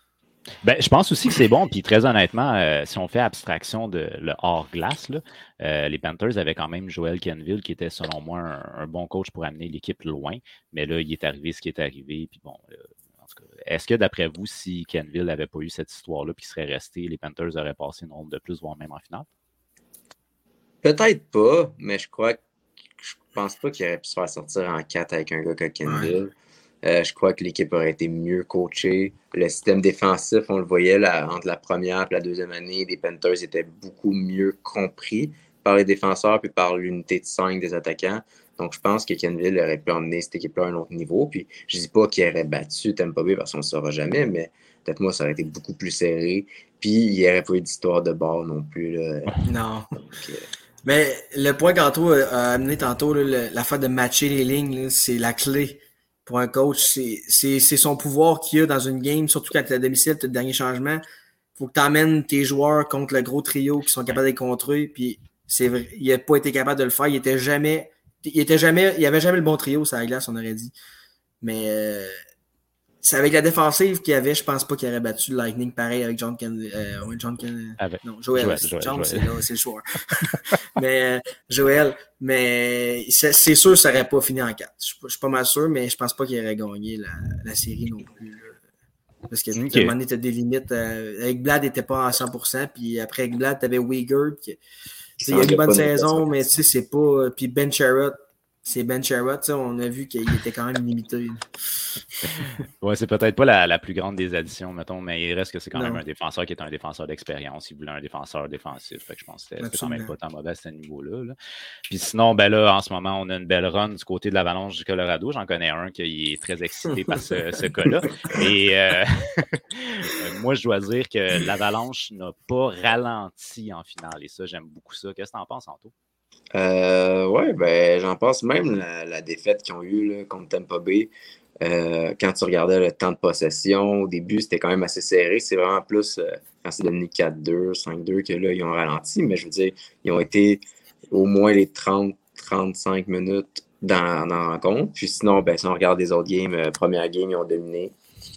Ben, je pense aussi que c'est bon, puis très honnêtement, euh, si on fait abstraction de le hors-glace, là, euh, les Panthers avaient quand même Joel Kenville, qui était selon moi un, un bon coach pour amener l'équipe loin, mais là, il est arrivé ce qui est arrivé, puis bon, euh, en tout cas, est-ce que d'après vous, si Kenville n'avait pas eu cette histoire-là, puis serait resté, les Panthers auraient passé une ronde de plus, voire même en finale? Peut-être pas, mais je crois que je pense pas qu'il aurait pu se faire sortir en quatre avec un gars comme Kenville. Ouais. Euh, je crois que l'équipe aurait été mieux coachée. Le système défensif, on le voyait là, entre la première et la deuxième année, les Panthers étaient beaucoup mieux compris par les défenseurs puis par l'unité de cinq des attaquants. Donc, je pense que Kenville aurait pu emmener cette équipe-là à un autre niveau. Puis, je ne dis pas qu'il aurait battu Tampa Bay parce qu'on ne le saura jamais, mais peut-être moi, ça aurait été beaucoup plus serré. Puis, il n'y aurait pas eu d'histoire de bord non plus. Là. Non. Donc, euh... Mais le point qu'Anto a amené tantôt, là, l'affaire de matcher les lignes, là, c'est la clé. Pour un coach, c'est, c'est, c'est son pouvoir qu'il a dans une game, surtout quand tu es à domicile, tu as le dernier changement. faut que tu emmènes tes joueurs contre le gros trio qui sont capables de les contrer. Puis c'est vrai, il n'a pas été capable de le faire. Il était jamais. Il était jamais. Il avait jamais le bon trio sur la glace, on aurait dit. Mais euh, c'est avec la défensive qu'il y avait, je pense pas qu'il aurait battu le Lightning pareil avec John Kennedy. Euh, John Kennedy. Avec... Non, Joel. Joel, Joel Joel, c'est, Joel. là, c'est le joueur. mais euh, Joel, mais c'est, c'est sûr que ça n'aurait pas fini en quatre. Je, je suis pas mal sûr, mais je pense pas qu'il aurait gagné la, la série non plus. Là. Parce que okay. à un moment donné, tu as des limites. Euh, avec Blad, il n'était pas à cent pour cent. Puis après, avec Blad, tu avais Weigert. Qui, il a une bonne saison, mais tu sais, c'est pas. Puis Ben Sherratt. C'est Ben Sherratt, on a vu qu'il était quand même limité. Oui, c'est peut-être pas la, la plus grande des additions, mettons, mais il reste que c'est quand non. même un défenseur qui est un défenseur d'expérience. Il voulait un défenseur défensif. Fait que je pense que c'était, c'était quand même pas tant mauvais à ce niveau-là. Là. Puis sinon, ben là, en ce moment, on a une belle run du côté de l'Avalanche du Colorado. J'en connais un qui est très excité par ce, ce cas-là. Et euh, moi, je dois dire que l'Avalanche n'a pas ralenti en finale. Et ça, j'aime beaucoup ça. Qu'est-ce que t'en penses, Anto? Euh, ouais, ben, j'en pense même la, la défaite qu'ils ont eue là, contre Tampa Bay. Euh, quand tu regardais le temps de possession, au début, c'était quand même assez serré. C'est vraiment plus euh, quand c'est devenu quatre deux, cinq deux que là, ils ont ralenti. Mais je veux dire, ils ont été au moins les trente à trente-cinq minutes dans, dans la rencontre. Puis sinon, ben, si on regarde les autres games, euh, première game, ils ont dominé.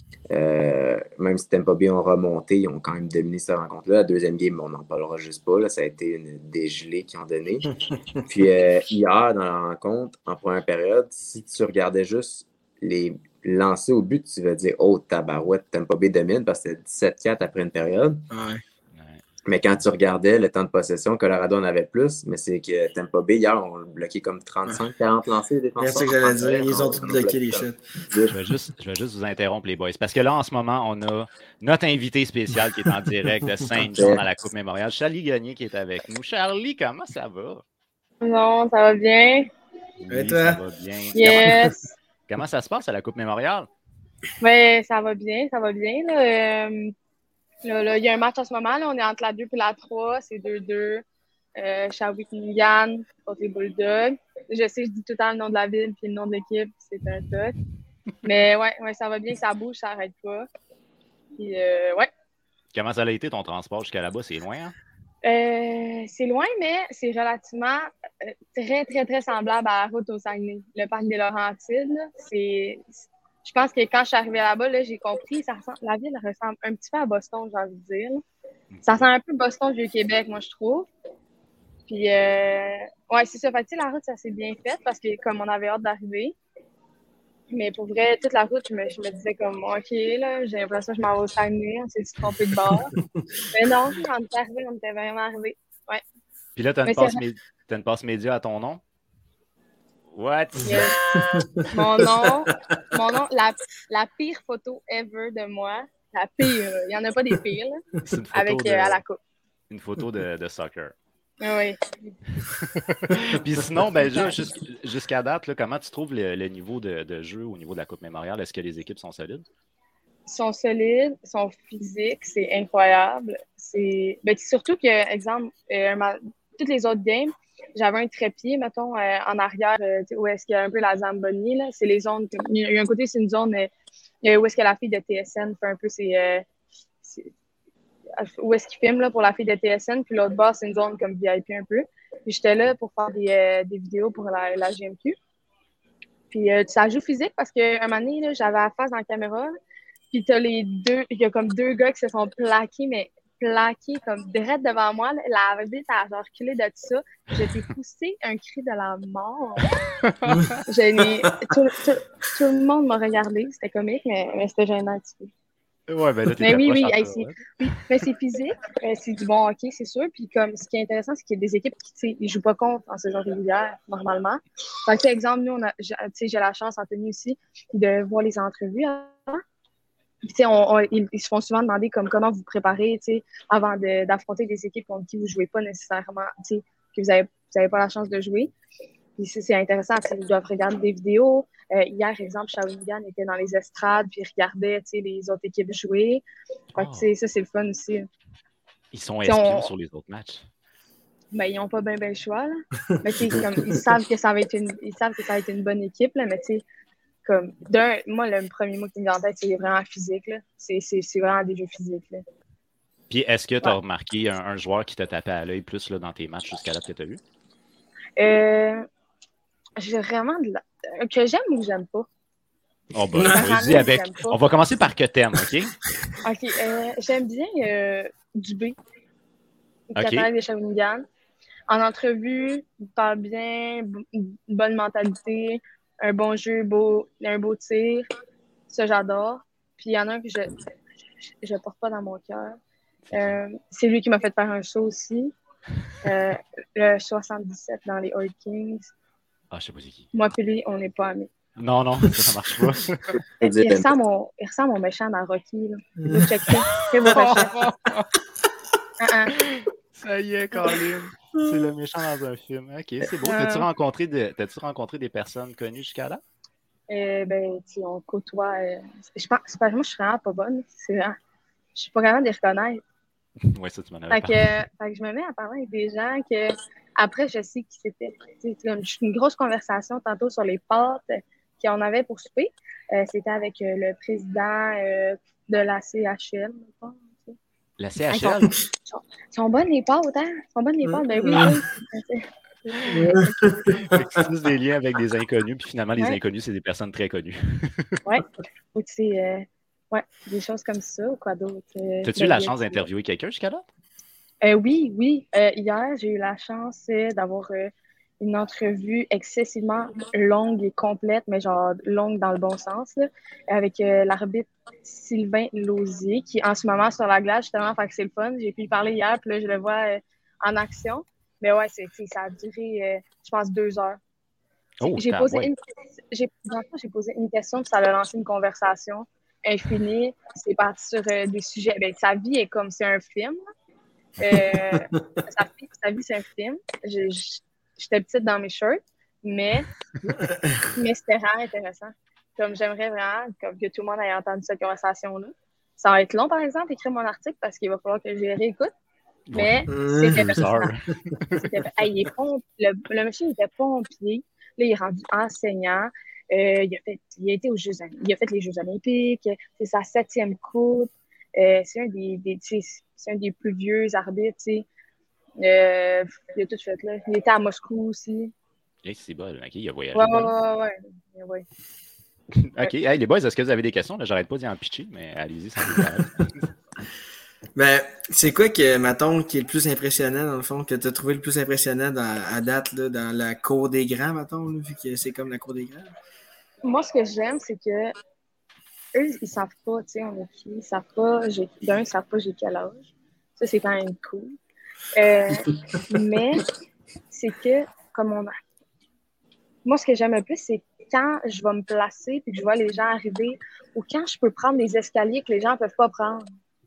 Euh, même si Tampa Bay ont remonté, ils ont quand même dominé cette rencontre-là. La deuxième game, on n'en parlera juste pas. Là, ça a été une dégelée qu'ils ont donné. Puis euh, hier, dans la rencontre, en première période, si tu regardais juste les lancers au but, tu vas dire « Oh, tabarouette, Tampa Bay domine » parce que c'était dix-sept quatre après une période. Ouais. Mais quand tu regardais le temps de possession, Colorado en avait plus, mais c'est que Tampa Bay, hier, on bloqué comme trente-cinq à quarante lancers défenseurs. C'est ce que j'allais dire, ils ont tous bloqué les shots. Je vais, juste, je vais juste vous interrompre, les boys, parce que là, en ce moment, on a notre invité spécial qui est en direct de Saint-John à la Coupe Mémoriale, Charlie Gagné, qui est avec nous. Charlie, comment ça va? Non, ça va bien. Oui, Et toi? ça va bien. Yes. Comment, comment ça se passe à la Coupe Mémoriale? Oui, ça va bien, ça va bien. Là. Euh... Là, là, il y a un match en ce moment, là, on est entre la deux et la trois, c'est deux deux. Euh, Shawinigan contre les Bulldogs. Je sais, je dis tout le temps le nom de la ville puis le nom de l'équipe, c'est un tout. Mais ouais, ouais, ça va bien, ça bouge, ça n'arrête pas. Puis, euh, ouais. Comment ça a été ton transport jusqu'à là-bas? C'est loin, hein? Euh, c'est loin, mais c'est relativement euh, très, très, très semblable à la route au Saguenay. Le parc des Laurentides, là, c'est... Je pense que quand je suis arrivée là-bas, là, j'ai compris, ça ressemble, la ville ressemble un petit peu à Boston, j'ai envie de dire. Là. Ça ressemble un peu Boston du Québec, moi, je trouve. Puis, euh, ouais, c'est ça. Fait que, la route, ça s'est bien fait parce que, comme on avait hâte d'arriver. Mais pour vrai, toute la route, je me, je me disais comme, OK, là, j'ai l'impression que je m'en vais au Saguenay, on s'est trompé de bord. Mais non, on était arrivé, on était vraiment arrivé. Ouais. Puis là, tu as une, passe mé- t'as une passe média à ton nom? What? Yes. Mon nom, mon nom la, la pire photo ever de moi. La pire. Il n'y en a pas des pires. Là, c'est une photo avec de, euh, à la coupe. Une photo de, de soccer. Oui. Puis sinon, ben, juste, jusqu'à date, là, comment tu trouves le, le niveau de, de jeu au niveau de la Coupe Mémoriale? Est-ce que les équipes sont solides? Ils sont solides, ils sont physiques, c'est incroyable. C'est... Ben, surtout que, exemple, euh, ma... toutes les autres games, j'avais un trépied, mettons, euh, en arrière, euh, où est-ce qu'il y a un peu la Zamboni, là. C'est les zones, il y a un côté, c'est une zone euh, où est-ce que la fille de T S N fait un peu ses... Euh, ses... où est-ce qu'il filme, là, pour la fille de T S N, puis l'autre bas, c'est une zone comme V I P un peu. Puis j'étais là pour faire des, euh, des vidéos pour la, la G M Q. Puis euh, ça joue physique parce qu'un moment donné, là, j'avais la face dans la caméra, puis t'as les deux, il y a comme deux gars qui se sont plaqués, mais plaqué comme direct devant moi. Là, la arbitre a genre reculé de tout ça. J'ai poussé un cri de la mort. J'ai mis... tout, tout, tout le monde m'a regardé. C'était comique, mais, mais c'était gênant un petit peu. Ouais, ben là, mais oui, oui, hey, c'est, oui, mais c'est physique. Euh, c'est du bon hockey, c'est sûr. Puis comme ce qui est intéressant, c'est qu'il y a des équipes qui ne jouent pas contre en saison régulière, normalement. Par exemple, nous, on a, j'ai, j'ai la chance, Anthony aussi, de voir les entrevues. Hein? Puis, on, on, ils, ils se font souvent demander comme, comment vous préparez avant de, d'affronter des équipes contre qui vous ne jouez pas nécessairement, que vous n'avez vous avez pas la chance de jouer. Puis c'est, c'est intéressant, ils doivent regarder des vidéos. Euh, hier, par exemple, Shawinigan était dans les estrades puis regardait les autres équipes jouer. Fait que, oh. Ça, c'est le fun aussi. Ils sont espions on... sur les autres matchs. Ben, ils n'ont pas bien ben le choix. Là. Mais comme, ils, savent que ça va être une, ils savent que ça va être une bonne équipe, là, mais tu sais, comme, d'un, moi, le premier mot qui me vient en tête, c'est vraiment physique. Là. C'est, c'est, c'est vraiment des jeux physiques. Là. Puis est-ce que tu as Ouais. remarqué un, un joueur qui t'a tapé à l'œil plus là, dans tes matchs jusqu'à là que tu as vu? Euh, j'ai vraiment de la... que j'aime ou que j'aime pas. Oh, ben, Par vas-y année, avec. j'aime pas. On va commencer par que t'aimes, OK? OK. euh, j'aime bien euh, Dubé, OK. Cataracte de Shawinigan. En entrevue, il parle bien, b- une bonne mentalité, un bon jeu, beau, un beau tir. Ça, j'adore. Puis il y en a un que je je, je porte pas dans mon cœur. Euh, c'est lui qui m'a fait faire un show aussi. Euh, le soixante-dix-sept dans les Oil Kings. Ah, je sais pas c'est qui. Moi et lui, on n'est pas amis. Non, non, ça, ça marche pas. Il, il, ressemble au, il ressemble au méchant dans Rocky. Là. Vous checkez. Faites vos recherches. uh-uh. Ça y est, Colin. C'est le méchant dans un film. OK, c'est beau. T'as-tu rencontré, de, t'as-tu rencontré des personnes connues jusqu'à là? Euh, ben, tu on côtoie. Euh, je pense, c'est pas, moi, je suis vraiment pas bonne. C'est vraiment, je suis pas capable de les reconnaître. Oui, ça, tu m'en avais Fait parlé. que, fait que je me mets à parler avec des gens que, après, je sais qui c'était. C'est comme une grosse conversation tantôt sur les pâtes qu'on avait pour souper. Euh, c'était avec euh, le président euh, de la C H L. Pas, La C H L? Ils sont, sont, sont bonnes les pâtes, hein? Sont bonnes les pâtes, ben oui, oui. C'est des liens avec des inconnus, puis finalement, les ouais. inconnus, c'est des personnes très connues. Oui. Ou tu sais, euh, ouais, des choses comme ça, ou quoi d'autre. Euh, T'as-tu eu la chance d'interviewer quelqu'un jusqu'à là? Euh, oui, oui. Euh, hier, j'ai eu la chance euh, d'avoir euh, une entrevue excessivement longue et complète, mais genre longue dans le bon sens, là, avec euh, l'arbitre Sylvain Lausier, qui en ce moment sur la glace, justement, fait que c'est le fun. J'ai pu lui parler hier, puis là, je le vois euh, en action. Mais ouais, c'est, ça a duré, euh, je pense, deux heures. Oh, j'ai, posé ouais. une, j'ai, j'ai posé une question, puis ça a lancé une conversation infinie. C'est parti sur euh, des sujets. Ben, sa vie est comme c'est un film. Euh, sa, vie, sa vie, c'est un film. Je, je, j'étais petite dans mes shirts, mais, mais c'était vraiment intéressant. Comme j'aimerais vraiment comme que tout le monde ait entendu cette conversation-là. Ça va être long, par exemple, écrire mon article parce qu'il va falloir que je les réécoute. Mais ouais. c'était pertinent. C'était, hey, il est pomp, le, le monsieur il était pompier. Là, il est rendu enseignant. Euh, il, a fait, il a été aux Jeux, il a fait les Jeux olympiques. C'est sa septième coupe. Euh, c'est un des, des c'est un des plus vieux arbitres. Euh, il a tout fait là. Il était à Moscou aussi. Hey, c'est bon, OK, il a voyagé. Ouais, ouais, ouais, ouais, ouais. OK. Hey, les boys, est-ce que vous avez des questions? Là, j'arrête pas d'y en pitcher, mais allez-y sans vous. Ben, c'est quoi que, mettons, qui est le plus impressionnant, dans le fond, que tu as trouvé le plus impressionnant dans, à date, là, dans la cour des grands, mettons, là, vu que c'est comme la cour des grands? Moi, ce que j'aime, c'est que eux, ils savent pas, tu sais, on est qui, ils savent pas, j'ai, d'un, ils savent pas j'ai quel âge. Ça, c'est quand même cool. Euh, mais c'est que, comme on a... Moi, ce que j'aime le plus, c'est quand je vais me placer puis que je vois les gens arriver ou quand je peux prendre des escaliers que les gens peuvent pas prendre.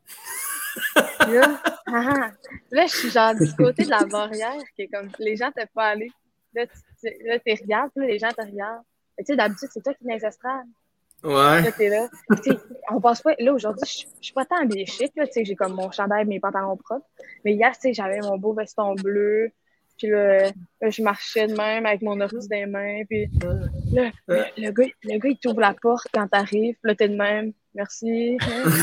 Là, ah, là, je suis genre du côté de la barrière qui est comme les gens ne peuvent pas aller. Là, tu là, regardes, là, les gens te regardent. Tu sais, d'habitude, c'est toi qui es dans les estrades. Ouais. Là, t'es là. Tu sais, on passe pas. Là, aujourd'hui, je, je suis pas tant habillée chic, là. Tu sais, j'ai comme mon chandail, mes pantalons propres. Mais hier, tu sais, j'avais mon beau veston bleu. Puis là, là, je marchais de même avec mon ordi dans les mains. Puis là, le, le, gars, le gars, il t'ouvre la porte quand t'arrives. Puis là, t'es de même. Merci.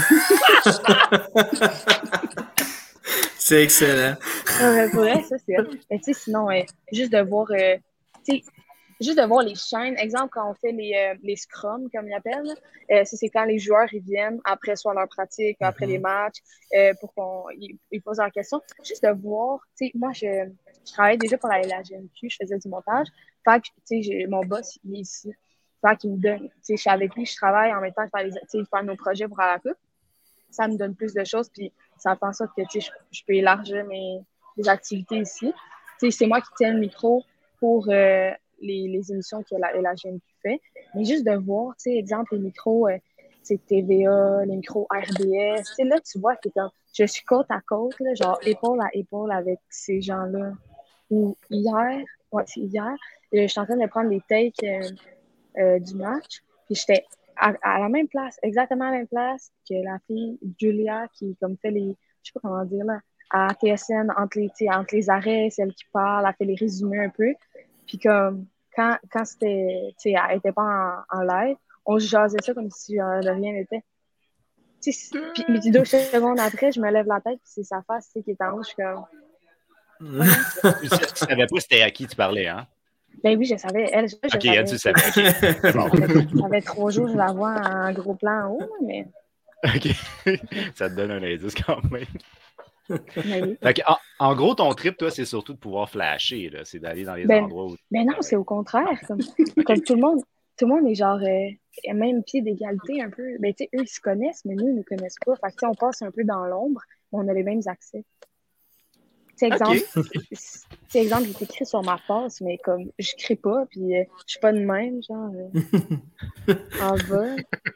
C'est excellent. Ouais, pour vrai, ça, c'est... Mais tu sais, sinon, euh, juste de voir... Euh, tu sais, juste de voir les chaînes. Exemple, quand on fait les, euh, les scrums, comme ils appellent, euh, ça, c'est quand les joueurs, ils viennent après soit leur pratique, après mm-hmm. les matchs, euh, pour qu'on ils, ils posent leurs questions. Juste de voir... Tu sais, moi, je, je travaillais déjà pour la, la G M Q, je faisais du montage. Fait que, tu sais, mon boss, il est ici. Fait qu'il me donne... Tu sais, je suis avec lui, je travaille en même temps que je fais nos projets pour à la coupe. Ça me donne plus de choses, puis ça fait en sorte que je, je peux élargir mes, mes activités ici. T'sais, c'est moi qui tiens le micro pour euh, les, les émissions que la, la G M Q fait. Mais juste de voir, exemple, les micros euh, T V A, les micros R D S, là, tu vois que comme, je suis côte à côte, là, genre épaule à épaule avec ces gens-là. Ou hier, ouais, c'est hier, je suis en train de prendre les takes euh, euh, du match, puis j'étais À, à la même place, exactement à la même place que la fille Julia qui comme fait les, je sais pas comment dire là, à T S N entre les, entre les arrêts, c'est elle qui parle, elle fait les résumés un peu. Puis comme quand, quand c'était, tu sais, elle était pas en, en live, on se jasait ça comme si euh, de rien n'était. Tu sais, puis mais deux secondes après, je me lève la tête, puis c'est sa face, tu sais, qui est en haut, je suis comme... Tu ne savais pas c'était à qui tu parlais, hein? Ben oui, je savais. Elle, je, je OK, savais. elle, tu le savais. Okay. Ça, fait, ça fait trois jours que je la vois en gros plan en haut, mais... OK. Ça te donne un indice quand même. Oui. Fait que, en, en gros, ton trip, toi, c'est surtout de pouvoir flasher, là. C'est d'aller dans les ben, endroits où... Ben non, c'est au contraire. Comme, okay. comme tout le monde, tout le monde est genre euh, même pied d'égalité un peu. Ben tu sais, eux, ils se connaissent, mais nous, ils ne nous connaissent pas. Fait que on passe un peu dans l'ombre, mais on a les mêmes accès. Tu exemple, okay. exemple, j'ai écrit sur ma passe, mais comme je crie pas, puis euh, je suis pas de même, genre euh, en bas.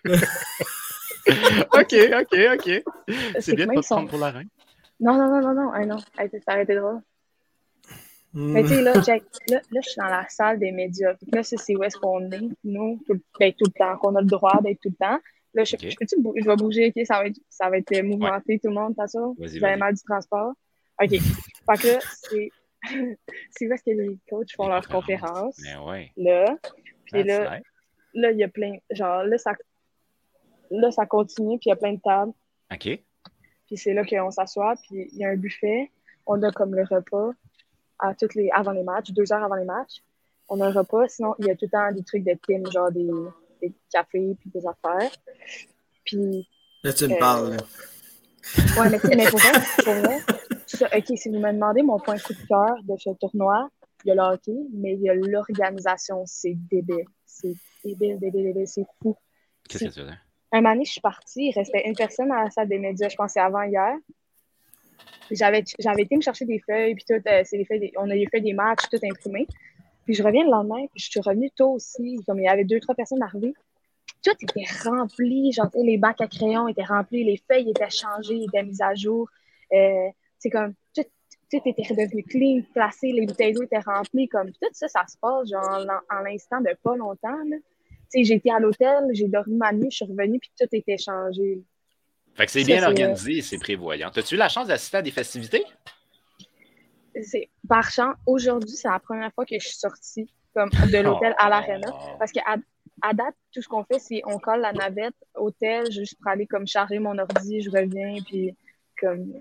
OK, OK, OK. C'est, c'est bien de pas te prendre pour la reine. Non, non, non, non, non, ah, non. Arrêtez, arrêtez drôle. Mm. Mais tu sais, là, check, là, là, je suis dans la salle des médias. Puis là, ça, c'est où est-ce qu'on est, nous, tout, ben, tout le temps, qu'on a le droit d'être tout le temps. Là, je, okay. je peux-tu je vais bouger, OK? Ça va être, ça va être mouvementé, ouais. Tout le monde, t'as ça? Vas-y, Vous avez mal du transport? OK. Fait que là, c'est, c'est où est-ce que les coachs font leurs conférences. Ouais. Là. Puis là, right. Là, il y a plein, genre, là, ça, là, ça continue, puis il y a plein de tables. OK. Puis c'est là qu'on s'assoit, puis il y a un buffet. On a comme le repas à toutes les, avant les matchs, deux heures avant les matchs. On a un repas, sinon il y a tout le temps des trucs de team, genre des, des cafés puis des affaires. Puis... Là, tu me euh, parles, là. Ouais, mais tu sais, mais pour vrai, pour vrai ça, OK, si vous me demandez mon point coup de cœur de ce tournoi, il y a le hockey, mais il y a l'organisation, c'est débile. C'est débile, débile, débile, c'est fou. Qu'est-ce que tu veux dire? Un moment donné, je suis partie, il restait une personne à la salle des médias, je pense que c'est avant hier. J'avais, j'avais été me chercher des feuilles, puis tout, euh, c'est des feuilles, des, on a eu fait des matchs, tout imprimé. Puis je reviens le lendemain, puis je suis revenue tôt aussi, comme il y avait deux, trois personnes arrivées. Tout était rempli, genre, les bacs à crayons étaient remplis, les feuilles étaient changées, étaient mises à jour. Euh, c'est comme, tout, tout était redevenu clean, placé, les bouteilles d'eau étaient remplies, comme, tout ça, ça se passe, genre, en, en l'instant de pas longtemps, là. Tu sais, j'ai été à l'hôtel, j'ai dormi ma nuit, je suis revenue, puis tout était changé. Fait que c'est ça, bien c'est organisé et c'est prévoyant. As-tu eu la chance d'assister à des festivités? C'est, par chance, aujourd'hui, c'est la première fois que je suis sortie comme, de l'hôtel oh, à l'Arena. Oh. Parce qu'à à date, tout ce qu'on fait, c'est on colle la navette, hôtel, juste pour aller comme charger mon ordi, je reviens, puis comme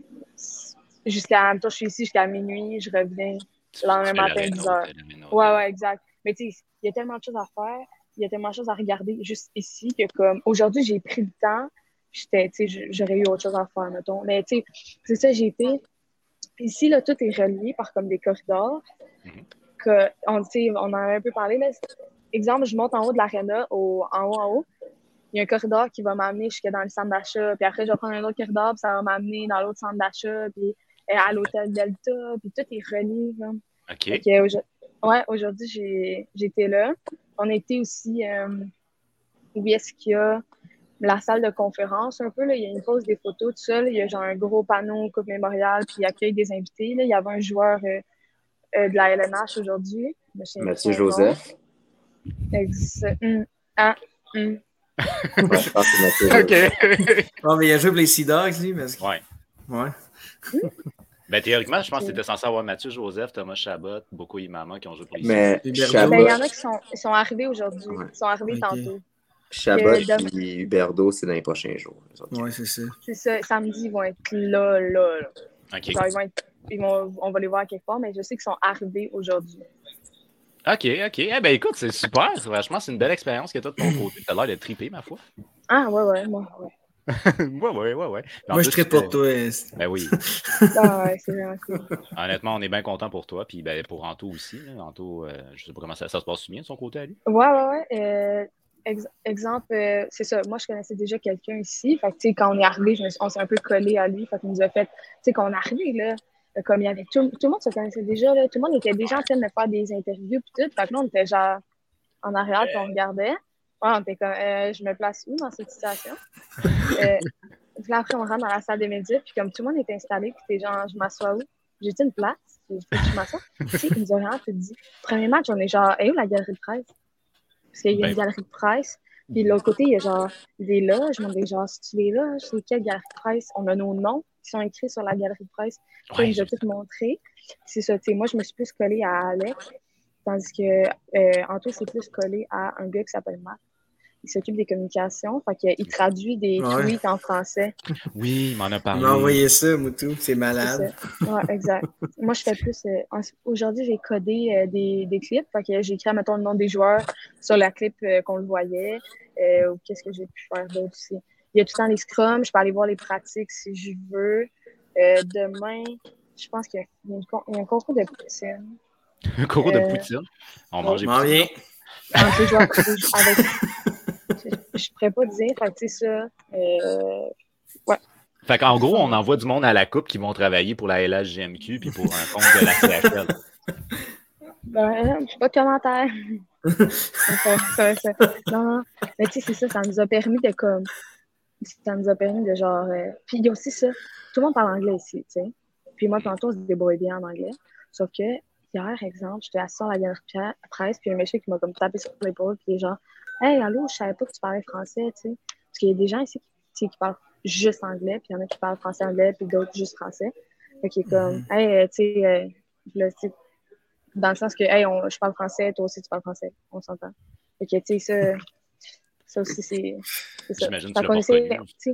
jusqu'à je suis ici jusqu'à minuit, je reviens le lendemain matin, dix heures. Ouais, ouais, exact. Mais tu sais, il y a tellement de choses à faire, il y a tellement de choses à regarder juste ici que comme aujourd'hui, j'ai pris le temps. J'étais, tu sais, j'aurais eu autre chose à faire, mettons. Mais, tu sais, c'est ça, j'ai été... Ici, là, tout est relié par comme des corridors. Mm-hmm. Que, on, tu sais, on en a un peu parlé, là. Exemple, je monte en haut de l'aréna, au, en haut, en haut. Il y a un corridor qui va m'amener jusque dans le centre d'achat. Puis après, je vais prendre un autre corridor, puis ça va m'amener dans l'autre centre d'achat, puis à l'hôtel Delta. Puis tout est relié, là. OK. Okay, aujourd'hui, ouais, aujourd'hui, j'ai, j'étais là. On était aussi... Euh, où est-ce qu'il y a... la salle de conférence, un peu, là, il y a une pose des photos, tout ça. Là, il y a genre un gros panneau Coupe Mémorial, puis il accueille des invités. Là. Il y avait un joueur euh, euh, de la L N H aujourd'hui. Mathieu Joseph. Ex- mm, ah, mm. Ouais, je pense que c'est Mathieu Joseph. Non, mais il a joué pour les Sea Dogs, lui. Mais... Ouais. Ouais. Ben, théoriquement, je pense que c'était censé avoir Mathieu Joseph, Thomas Chabot, Boko Imama qui ont joué pour les mais Sea Dogs. Ben, il y en a qui sont, ils sont arrivés aujourd'hui. Ouais. Ils sont arrivés okay. tantôt. Chabot et Huberdeau, c'est dans les prochains jours. Oui, c'est ça. C'est ça. Samedi, ils vont être là, là. là. Okay. Genre, ils vont être, ils vont, on va les voir quelque part, mais je sais qu'ils sont arrivés aujourd'hui. OK, OK. Eh bien, écoute, c'est super. Franchement, c'est une belle expérience que tu as de ton côté. Tu as l'air de triper, ma foi. Ah, ouais, ouais, moi, ouais. ouais, ouais, ouais, ouais. Moi, je tripe pour toi. Ben oui. Ah, ouais, c'est vraiment cool. Honnêtement, on est bien content pour toi. Puis ben, pour Anto aussi. Là. Anto, euh, je sais pas comment ça, ça se passe bien de son côté à lui. Ouais, ouais, ouais. Euh... Ex- exemple, euh, c'est ça, moi je connaissais déjà quelqu'un ici, fait que tu sais, quand on est arrivé, je me suis, on s'est un peu collé à lui, fait qu'il nous a fait, tu sais, quand on est arrivé, là, comme il y avait tout, tout le monde se connaissait déjà, là, tout le monde était déjà en train de faire des interviews puis tout, fait que là, on était genre en arrière puis on regardait, ouais, on était comme, euh, je me place où dans cette situation? euh, puis là, après, on rentre dans la salle des médias, puis comme tout le monde était installé, puis t'es genre, je m'assois où? J'ai-tu une place? Faut que je m'assois? Tu sais, ils nous ont vraiment tout dit. Premier match, on est genre, hey, où la galerie de presse? Parce qu'il y a une ben... galerie de presse. Puis de l'autre côté, il y a genre des loges. Je me dis genre, si tu les loges, c'est quelle galerie de presse? On a nos noms qui sont écrits sur la galerie de presse. Ouais, il nous a tout montré. C'est ça, tu sais, moi, je me suis plus collée à Alex. Tandis que euh, Anto, c'est plus collé à un gars qui s'appelle Matt. il s'occupe des communications. Fait qu'il traduit des ouais. tweets en français. Oui, il m'en a parlé. Il m'a envoyé ça, Moutou. C'est malade. Oui, exact. Moi, je fais plus... Euh, aujourd'hui, j'ai codé euh, des, des clips. Fait que j'ai écrit, mettons, le nom des joueurs sur la clip euh, qu'on le voyait. Euh, ou qu'est-ce que j'ai pu faire d'autre aussi. Il y a tout le temps les scrums. Je peux aller voir les pratiques si je veux. Euh, demain, je pense qu'il y a, il y a, une, il y a un concours de poutine. Un concours euh, de poutine. On mangeait m'en poutine. viens. Entre les joueurs, avec... Je ne pourrais pas dire. Fait que, tu sais, ça... Euh... Ouais. Fait qu'en gros, on envoie du monde à la coupe qui vont travailler pour la L H G M Q puis pour un compte de la C H L. Ben, pas de commentaire. ça, ça, ça. Non, non. Mais tu sais, c'est ça, ça nous a permis de comme. Ça nous a permis de genre. Euh... Puis il y a aussi ça. Tout le monde parle anglais ici, tu sais. Puis moi, tantôt, on se débrouille bien en anglais. Sauf que, hier, exemple, j'étais assise à la dernière presse, puis un monsieur qui m'a comme tapé sur l'épaule, puis il est genre, hey, allô, je savais pas que tu parlais français, tu sais. Parce qu'il y a des gens ici qui, qui parlent juste anglais, puis il y en a qui parlent français-anglais, puis d'autres juste français. Fait qu'il est comme, mm-hmm. hey, tu sais, euh, là, tu sais, dans le sens que, hey, on, je parle français, toi aussi tu parles français, on s'entend. Fait que, tu sais, ça, ça aussi, c'est, c'est ça. J'imagine que tu l'as pas connu.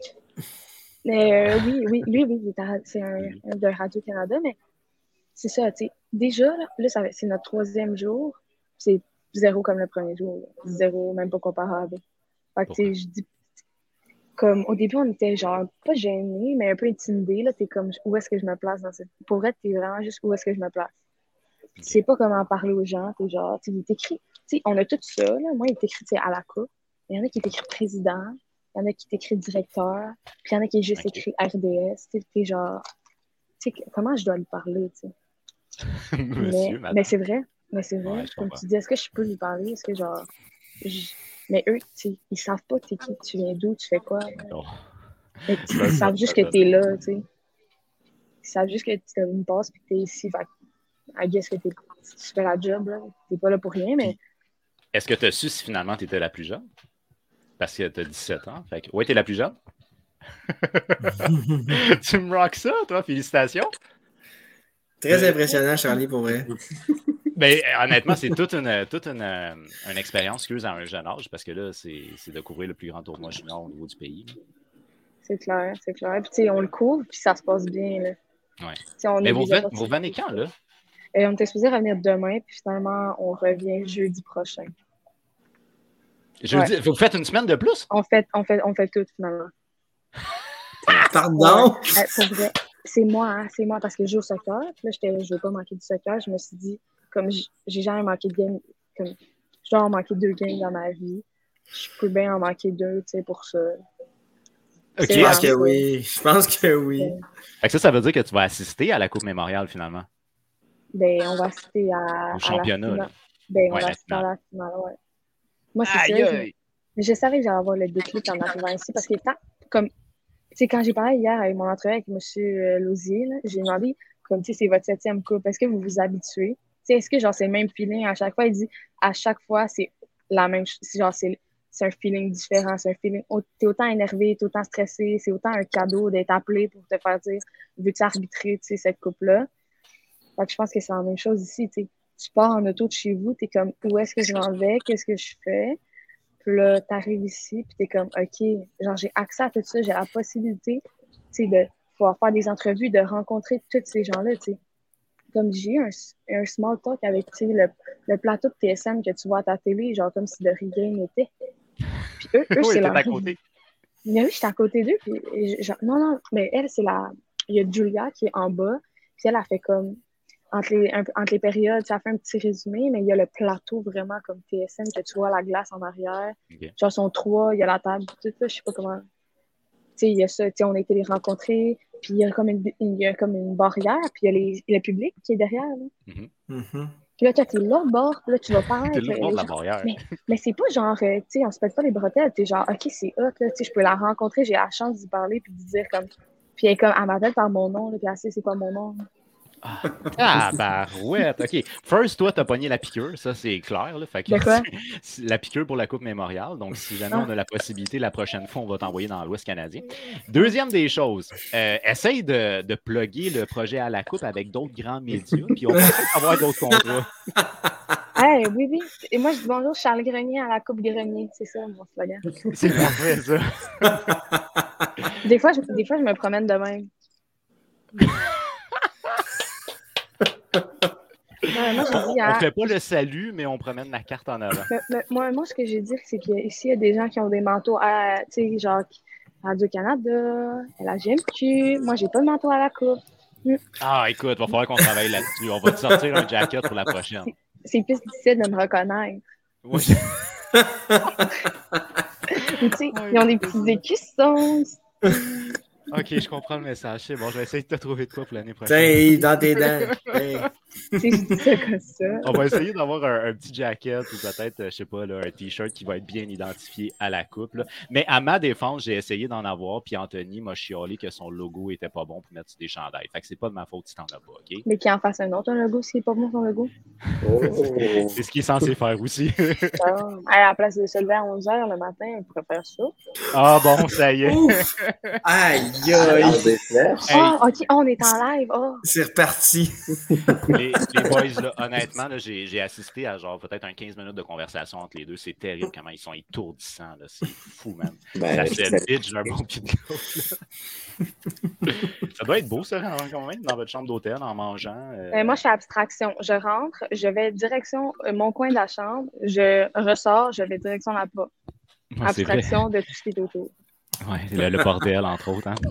Mais euh, oui, oui, lui, oui, c'est un, un de Radio-Canada, mais c'est ça, tu sais. Déjà, là, là ça, c'est notre troisième jour, c'est zéro comme le premier jour, zéro, même pas comparable. Fait que, tu sais, je dis, comme, au début, on était genre, pas gênés, mais un peu intimidés, là, t'es comme, où est-ce que je me place dans cette... Pour vrai, t'es vraiment juste, où est-ce que je me place? Okay. Tu sais pas comment parler aux gens, t'es genre, tu sais, il est écrit, tu sais, on a tout ça, là, moi, il est écrit, tu sais, à la coupe, il y en a qui est écrit président, il y en a qui est écrit directeur, puis il y en a qui est juste okay. écrit R D S, tu sais, t'es genre, tu sais, comment je dois lui parler, tu sais? mais, mais c'est vrai, mais c'est vrai, ouais, comme tu dis, est-ce que je peux lui parler, est-ce que genre, je... mais eux, tu sais, ils savent pas t'es qui, tu viens d'où, tu fais quoi, non. Mais ils ça, savent juste que t'es là, tu sais, ils savent juste que tu as une passe puis que t'es ici, fait I guess que t'es, tu fais la job, là, t'es pas là pour rien, mais... Est-ce que tu as su si finalement t'étais la plus jeune? Parce que tu as dix-sept ans. Fait que, ouais, tu es la plus jeune. Tu me rocks ça, toi. Félicitations. Très impressionnant, Charlie, pour vrai. Mais honnêtement, c'est toute une, toute une, une expérience curieuse à un jeune âge parce que là, c'est, c'est de couvrir le plus grand tournoi junior au niveau du pays. C'est clair, c'est clair. Puis, tu sais, on le couvre, puis ça se passe bien. Là. Ouais. On Mais vous revenez quand, là? Et on était supposé revenir demain, puis finalement, on revient jeudi prochain. Jeudi, ouais. Vous faites une semaine de plus? On fait, on fait, on fait tout, finalement. Pardon? Ouais. Euh, pour vrai, c'est moi, hein, c'est moi, parce que je joue au soccer. Puis là, je ne veux pas manquer du soccer. Je me suis dit, comme j'ai jamais manqué de game, comme je dois en manquer deux games dans ma vie, je peux bien en manquer deux, tu sais, pour ça. Ok, je pense que ça. oui. Je pense que oui. Ouais. Fait que ça, ça veut dire que tu vas assister à la Coupe Mémoriale, finalement? Ben, on va assister à, au championnat. À la ben, on ouais, va assister à la finale, ouais. Moi, c'est aïe, ça. Aïe. Je, je savais que j'allais avoir le déclic en arrivant ici parce que, comme, tu sais, quand j'ai parlé hier avec mon entrevue avec M. Lausier, là, j'ai demandé, comme, tu sais, c'est votre septième coupe, est-ce que vous vous habituez? Tu sais, est-ce que, genre, c'est le même feeling à chaque fois? Il dit, à chaque fois, c'est la même chose. Genre, c'est, c'est un feeling différent. C'est un feeling. T'es autant énervé, t'es autant stressé. C'est autant un cadeau d'être appelé pour te faire dire, veux-tu arbitrer, tu sais, cette coupe-là? Fait que je pense que c'est la même chose ici, tu sais. Tu pars en auto de chez vous, t'es comme, où est-ce que je m'en vais? Qu'est-ce que je fais? Puis là, t'arrives ici, puis t'es comme, OK, genre, j'ai accès à tout ça, j'ai la possibilité, tu sais, de pouvoir faire des entrevues, de rencontrer tous ces gens-là, tu sais. Comme j'ai eu un, un small talk avec, tu sais, le, le plateau de T S M que tu vois à ta télé, genre, comme si de rien n'était. Puis eux, eux oui, c'est la... à côté. Mais oui, j'étais à côté d'eux, puis genre, non, non, mais elle, c'est la... Il y a Julia qui est en bas, puis elle a fait comme... Entre les, un, entre les périodes, ça fait un petit résumé, mais il y a le plateau vraiment comme T S M, que tu vois la glace en arrière. Okay. Genre, sont trois, il y a la table, tout ça, je sais pas comment. Tu sais, il y a ça, tu sais, on a été les rencontrer, puis il y a comme une, il y a comme une barrière, puis il y a les, le public qui est derrière. Là. Mm-hmm. Mm-hmm. Puis là, toi, t'es là, bord, là, tu vas parler. T'es là, bord de la barrière. Mais, mais c'est pas genre, tu sais, on se pète pas les bretelles, t'es genre, OK, c'est hot, là, tu sais, je peux la rencontrer, j'ai la chance d'y parler, puis de dire comme. Puis elle est comme, elle m'appelle par mon nom, là, puis elle sait c'est quoi mon nom. Ah, ah bah ouais, ok. First, toi, t'as pogné la piqûre, ça c'est clair. Là, fait que la piqûre pour la Coupe Mémoriale. Donc, si jamais on a la possibilité, la prochaine fois, on va t'envoyer dans l'Ouest canadien. Deuxième des choses, euh, essaye de, de plugger le projet à la Coupe avec d'autres grands médias, puis on va peut-être avoir d'autres contrats. Hey, Ouais, oui, oui. Et moi, je dis bonjour Charles Grenier à la Coupe Grenier. C'est ça, mon slogan. C'est parfait, ça. Des fois, je, des fois, je me promène de même. Ouais, moi, j'ai dit, On hein, fait pas le salut, mais on promène la carte en avant. mais- mais moi, moi, ce que j'ai dit, c'est qu'ici, il y a des gens qui ont des manteaux à, tu sais, genre, Radio-Canada, à la G M Q. Moi, j'ai pas de manteau à la Coupe. Mm. Ah, écoute, va falloir qu'on travaille là-dessus. On va te sortir un jacket pour la prochaine. C'est plus difficile de me reconnaître. Oui. Tu sais, ils ont des petits écussons. Ok, je comprends le message. C'est bon, je vais essayer de te trouver de quoi pour l'année prochaine. Tiens, dans tes dents. Hey. Tu sais, je dis ça comme ça. On va essayer d'avoir un, un petit jacket ou peut-être, euh, je sais pas, là, un t-shirt qui va être bien identifié à la coupe. Là. Mais à ma défense, j'ai essayé d'en avoir, puis Anthony m'a chialé que son logo était pas bon pour mettre sur des chandails. Fait que c'est pas de ma faute si t'en as pas, OK? Mais qu'il en fasse un autre, un logo, s'il n'est pas bon, son logo. Oh. C'est ce qu'il est censé faire aussi. Ah, à la place de se lever à onze heures le matin, on pourrait faire ça. Ah bon, ça y est. Ouf. Aïe, Alors, aïe. des flèches. Hey. Ah, OK, oh, on est en live. Oh. C'est reparti. Les, les boys, là, honnêtement, là, j'ai, j'ai assisté à genre peut-être un quinze minutes de conversation entre les deux. C'est terrible comment ils sont étourdissants. Là. C'est fou, man. Ben, ça se c'est- bitch d'un bon pied de l'autre. là. Ça doit être beau, ça, quand même, dans votre chambre d'hôtel, en mangeant. euh. Euh, moi, je fais abstraction. Je rentre, je vais direction euh, mon coin de la chambre, je ressors, je vais direction là-bas. Ouais, c'est vrai. Abstraction de tout ce qui est autour. Ouais, le, le bordel, entre autres. Hein.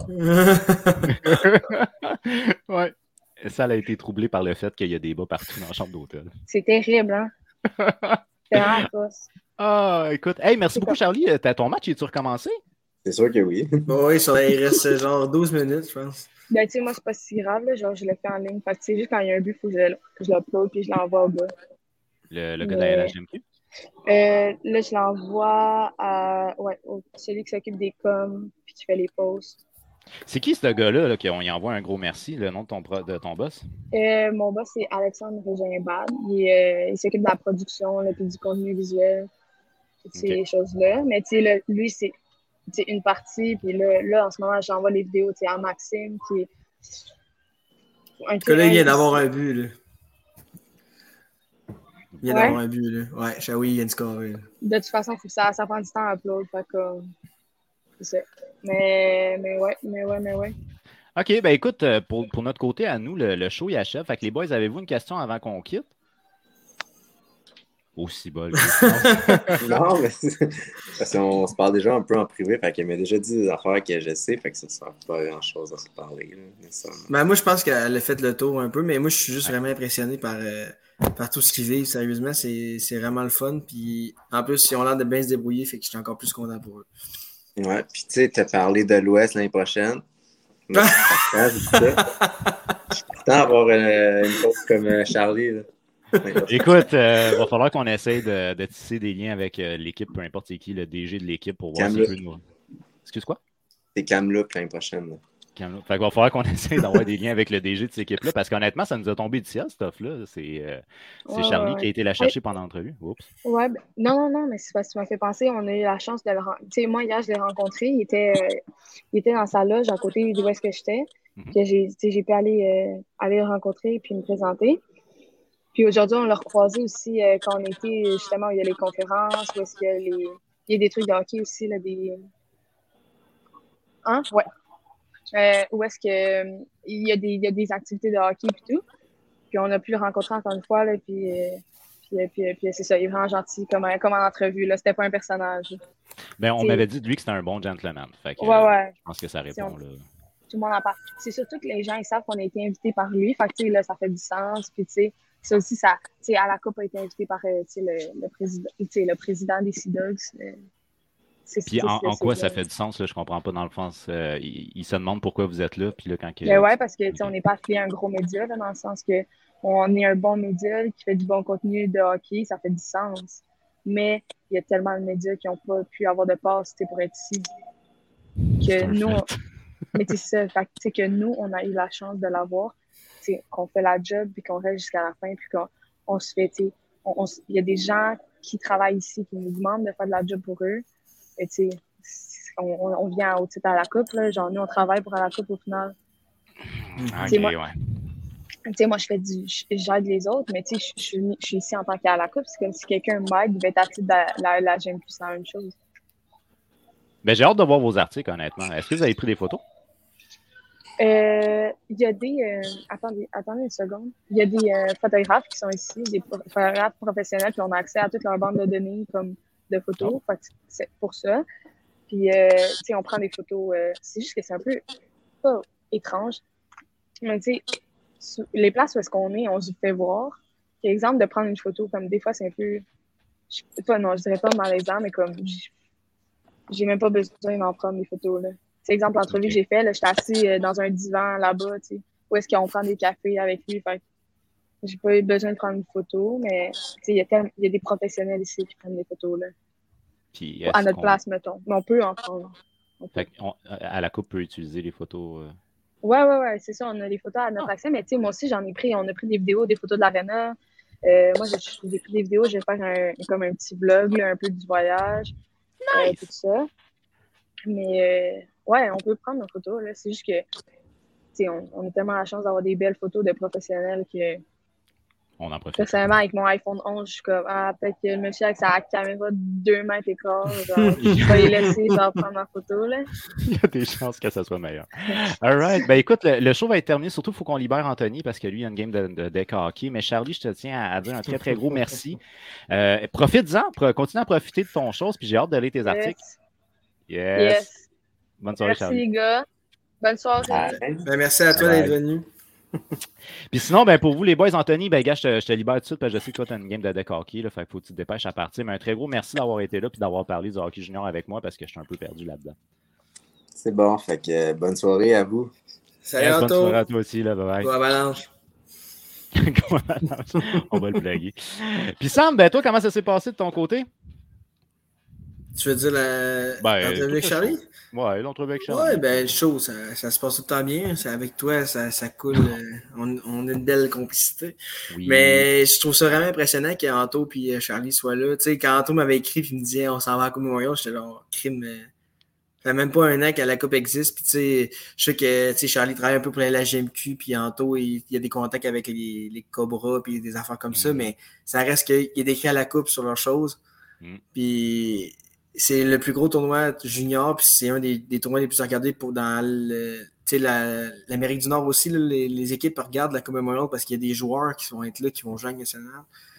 Ouais. Ça a été troublé par le fait qu'il y a des bas partout dans la chambre d'hôtel. C'est terrible, hein? C'est vraiment atroce. Ah, écoute. Hey, merci C'est beaucoup, quoi? Charlie. Euh, T'as ton match, es-tu recommencé? C'est sûr que oui. Bon, oui, ça, il reste genre douze minutes, je pense. Ben, tu sais, moi, c'est pas si grave, là. Genre, je le fais en ligne. Fait que, tu sais, juste quand il y a un but, il faut que je, le- que je l'upload puis je l'envoie au gars. Le, le gars de la Mais- L H M Q? Euh, là, je l'envoie à ouais, au- celui qui s'occupe des coms puis qui fait les posts. C'est qui ce gars-là là, qu'on y envoie un gros merci, le nom de ton, pro- de ton boss? Euh, mon boss, c'est Alexandre Régin-Bad. Il, euh, il s'occupe de la production là, puis du contenu visuel, toutes ces Ok. choses-là. Mais tu sais, là, lui, c'est tu sais, une partie. Puis là, là, en ce moment, j'envoie les vidéos tu sais, à Maxime, qui est un Que là, il vient terrain- d'avoir un but, là. Il vient Ouais. d'avoir un but, là. Ouais, Shawi, il vient de scorer. là. De toute façon, faut que ça, ça prend du temps à upload. Fait que, euh, c'est ça. Mais, mais ouais, mais ouais, mais ouais. OK, ben écoute, euh, pour, pour notre côté, à nous, le, le show il achève. Fait que les boys, avez-vous une question avant qu'on quitte? Aussi bol. Non, mais c'est- parce qu'on se parle déjà un peu en privé, fait qu'elle m'a déjà dit des affaires que je sais, fait que ça sert pas grand-chose à se parler. Là, nécessairement. Ben, moi, je pense qu'elle a fait le tour un peu, mais moi, je suis juste vraiment impressionné par, euh, par tout ce qu'ils vivent. Sérieusement, c'est c'est vraiment le fun. Puis, en plus, ils ont l'air de bien se débrouiller, fait que je suis encore plus content pour eux. Ouais, puis tu sais, t'as parlé de l'Ouest l'année prochaine. Moi, je suis content, je dis ça. Je suis content d'avoir euh, une coach comme euh, Charlie. Là. Écoute, il va falloir qu'on essaye de, de tisser des liens avec euh, l'équipe, peu importe c'est qui, le D G de l'équipe, pour voir s'il Cam peut nous. Excuse quoi? C'est Kamloops l'année prochaine. Là. Cam- Fait qu'il va falloir qu'on essaye d'avoir des liens avec le D G de cette équipe-là, parce qu'honnêtement, ça nous a tombé du ciel, cette offre-là. C'est euh, c'est Ouais, Charlie ouais, qui a été la chercher pendant l'entrevue. Oups. Ouais, ben, non, non, non, mais c'est parce que tu m'as fait penser, on a eu la chance de le rencontrer. Tu sais, moi, hier, je l'ai rencontré, il était, euh, il était dans sa loge à côté d'où est-ce que j'étais. Mhm. Que j'ai, tu sais, j'ai pu aller, euh, aller le rencontrer puis me présenter. Puis aujourd'hui, on l'a recroisé aussi euh, quand on était justement où il y a les conférences, où est-ce qu'il y a les. Il y a des trucs de hockey aussi, là, des. Hein? Ouais. Euh, où est-ce que euh, il y a des, il y a des activités de hockey et tout. Puis on a pu le rencontrer encore une fois, là, puis, euh, puis, euh, puis, euh, puis c'est ça, il est vraiment gentil comme, comme en entrevue, là. C'était pas un personnage. Ben, on C'est- m'avait dit de lui que c'était un bon gentleman. Fait que, Ouais, euh, ouais. je pense que ça Si répond. on- Là. Tout le monde en parle. C'est surtout que les gens, ils savent qu'on a été invités par lui. Fait que, tu sais, là, ça fait du sens. Puis, tu sais, ça aussi, ça, tu sais, à la Coupe a été invité par, euh, tu sais, le, le président, tu sais, le président des Sea Dogs. euh, c'est- Puis c'est- en, c'est- en c'est- quoi c'est- ça fait du sens, là, je comprends pas dans le sens. euh, il, il se demande pourquoi vous êtes là, puis là, quand que- Mais ouais, parce que, tu sais, on n'est pas affilié à un gros média, là, dans le sens que on est un bon média qui fait du bon contenu de hockey, ça fait du sens. Mais il y a tellement de médias qui n'ont pas pu avoir de passe, tu sais, pour être ici. c'est Que un nous, flirt. mais c'est ça, fait que, tu sais, que nous, on a eu la chance de l'avoir, tu sais, qu'on fait la job, puis qu'on reste jusqu'à la fin, puis qu'on on se fait, tu sais, on, on s- il y a des gens qui travaillent ici, qui nous demandent de faire de la job pour eux, et tu sais, on, on, on vient au titre à la coupe, là, genre, nous, on travaille pour à la coupe au final. Ah, C'est ok, moi- ouais. Tu sais, moi, je fais du, je- j'aide les autres, mais tu sais, je, je, suis je suis ici en tant qu'à la coupe. C'est comme si quelqu'un m'aide, il va être athlète de la, la, la G M Q, c'est la même chose. Ben, j'ai hâte de voir vos articles, honnêtement. Est-ce que vous avez pris des photos? Euh, Il y a des, euh, attendez, attendez une seconde. Il y a des euh, photographes qui sont ici, des pro- photographes professionnels, puis on a accès à toute leur bande de données comme de photos. Oh. Fait que c'est pour ça. Puis, euh, tu sais, on prend des photos. Euh, c'est juste que c'est un peu pas étrange. Mais tu sais, sou- les places où est-ce qu'on est, on se fait voir. Par exemple, de prendre une photo, comme des fois, c'est un peu. Je, pas, non, je dirais pas malaisant, mais comme. j- J'ai même pas besoin d'en prendre des photos, là. C'est exemple, l'entrevue Ok. que j'ai faite, là, j'étais assis euh, dans un divan là-bas, tu sais, où est-ce qu'on prend des cafés avec lui. Fait que j'ai pas eu besoin de prendre une photo, mais tu sais, il y, a tel- il y a des professionnels ici qui prennent des photos, là. Puis À est-ce notre qu'on. place, mettons. Mais on peut en prendre. On peut. Fait qu'on- à la coupe peut utiliser les photos. euh, Ouais, ouais, ouais, c'est ça. On a des photos à notre accès, mais tu sais, moi aussi, j'en ai pris. On a pris des vidéos, des photos de l'aréna. Euh, moi, j'ai j'ai pris des vidéos. Je vais faire un, comme un petit vlog, là, un peu du voyage, euh, tout ça. Mais euh, ouais, on peut prendre nos photos, là. C'est juste que, tu sais, on, on a tellement la chance d'avoir des belles photos de professionnels que, On en profite. personnellement, avec mon iPhone onze, je suis comme, ah, peut-être que le monsieur avec sa caméra de deux mètres et quart, genre, je vais y laisser, je vais prendre ma photo, là. Il y a des chances que ça soit meilleur. All right. Ben écoute, le, le show va être terminé. Surtout, il faut qu'on libère Anthony parce que lui, il a une game de, de deck hockey. Mais Charlie, je te tiens à, à dire un très, très gros merci. Euh, Profites-en. Pro- continue à profiter de ton chose. Puis j'ai hâte de lire tes articles. Yes. Yes. Yes. Bonne soirée, Merci, Charlie. les gars. Bonne soirée. Ah, Ben, merci à toi Bye d'être bye. venu. Puis sinon, ben pour vous, les boys, Anthony, ben gars, je te, je te libère tout de suite parce que je sais que toi, tu as une game de deck hockey. Là, fait qu'il faut que tu te dépêches à partir. Mais un très gros merci d'avoir été là puis d'avoir parlé du hockey junior avec moi parce que je suis un peu perdu là-dedans. c'est bon, fait que euh, bonne soirée à vous. Salut, Yes, bonne Anto. soirée à toi aussi. Là, bye Go Avalanche. On va le blaguer. Puis Sam, ben toi, comment ça s'est passé de ton côté? Tu veux dire la... Ben, l'entrevue tout avec le Charlie? show. Ouais, l'entrevue avec Charlie. Ouais, ben, le show, ça, ça se passe tout le temps bien. C'est avec toi, ça, ça coule. euh, on, on a une belle complicité. Oui. Mais je trouve ça vraiment impressionnant qu'Anto et Charlie soient là. Tu sais, quand Anto m'avait écrit et me disait on s'en va à Coupe Memorial, j'étais là, crime. euh, Ça fait même pas un an que la Coupe existe. Puis tu sais, je sais que tu sais, Charlie travaille un peu pour la G M Q, puis Anto, il, il y a des contacts avec les, les Cobras puis des affaires comme ça, Mm. mais ça reste qu'il est décrit à la Coupe sur leurs choses. Mm. Puis c'est le plus gros tournoi junior, puis c'est un des, des tournois les plus regardés pour dans le, tu sais, la, l'Amérique du Nord aussi. Là, les, les équipes regardent la Coupe Memorial parce qu'il y a des joueurs qui vont être là, qui vont jouer à national.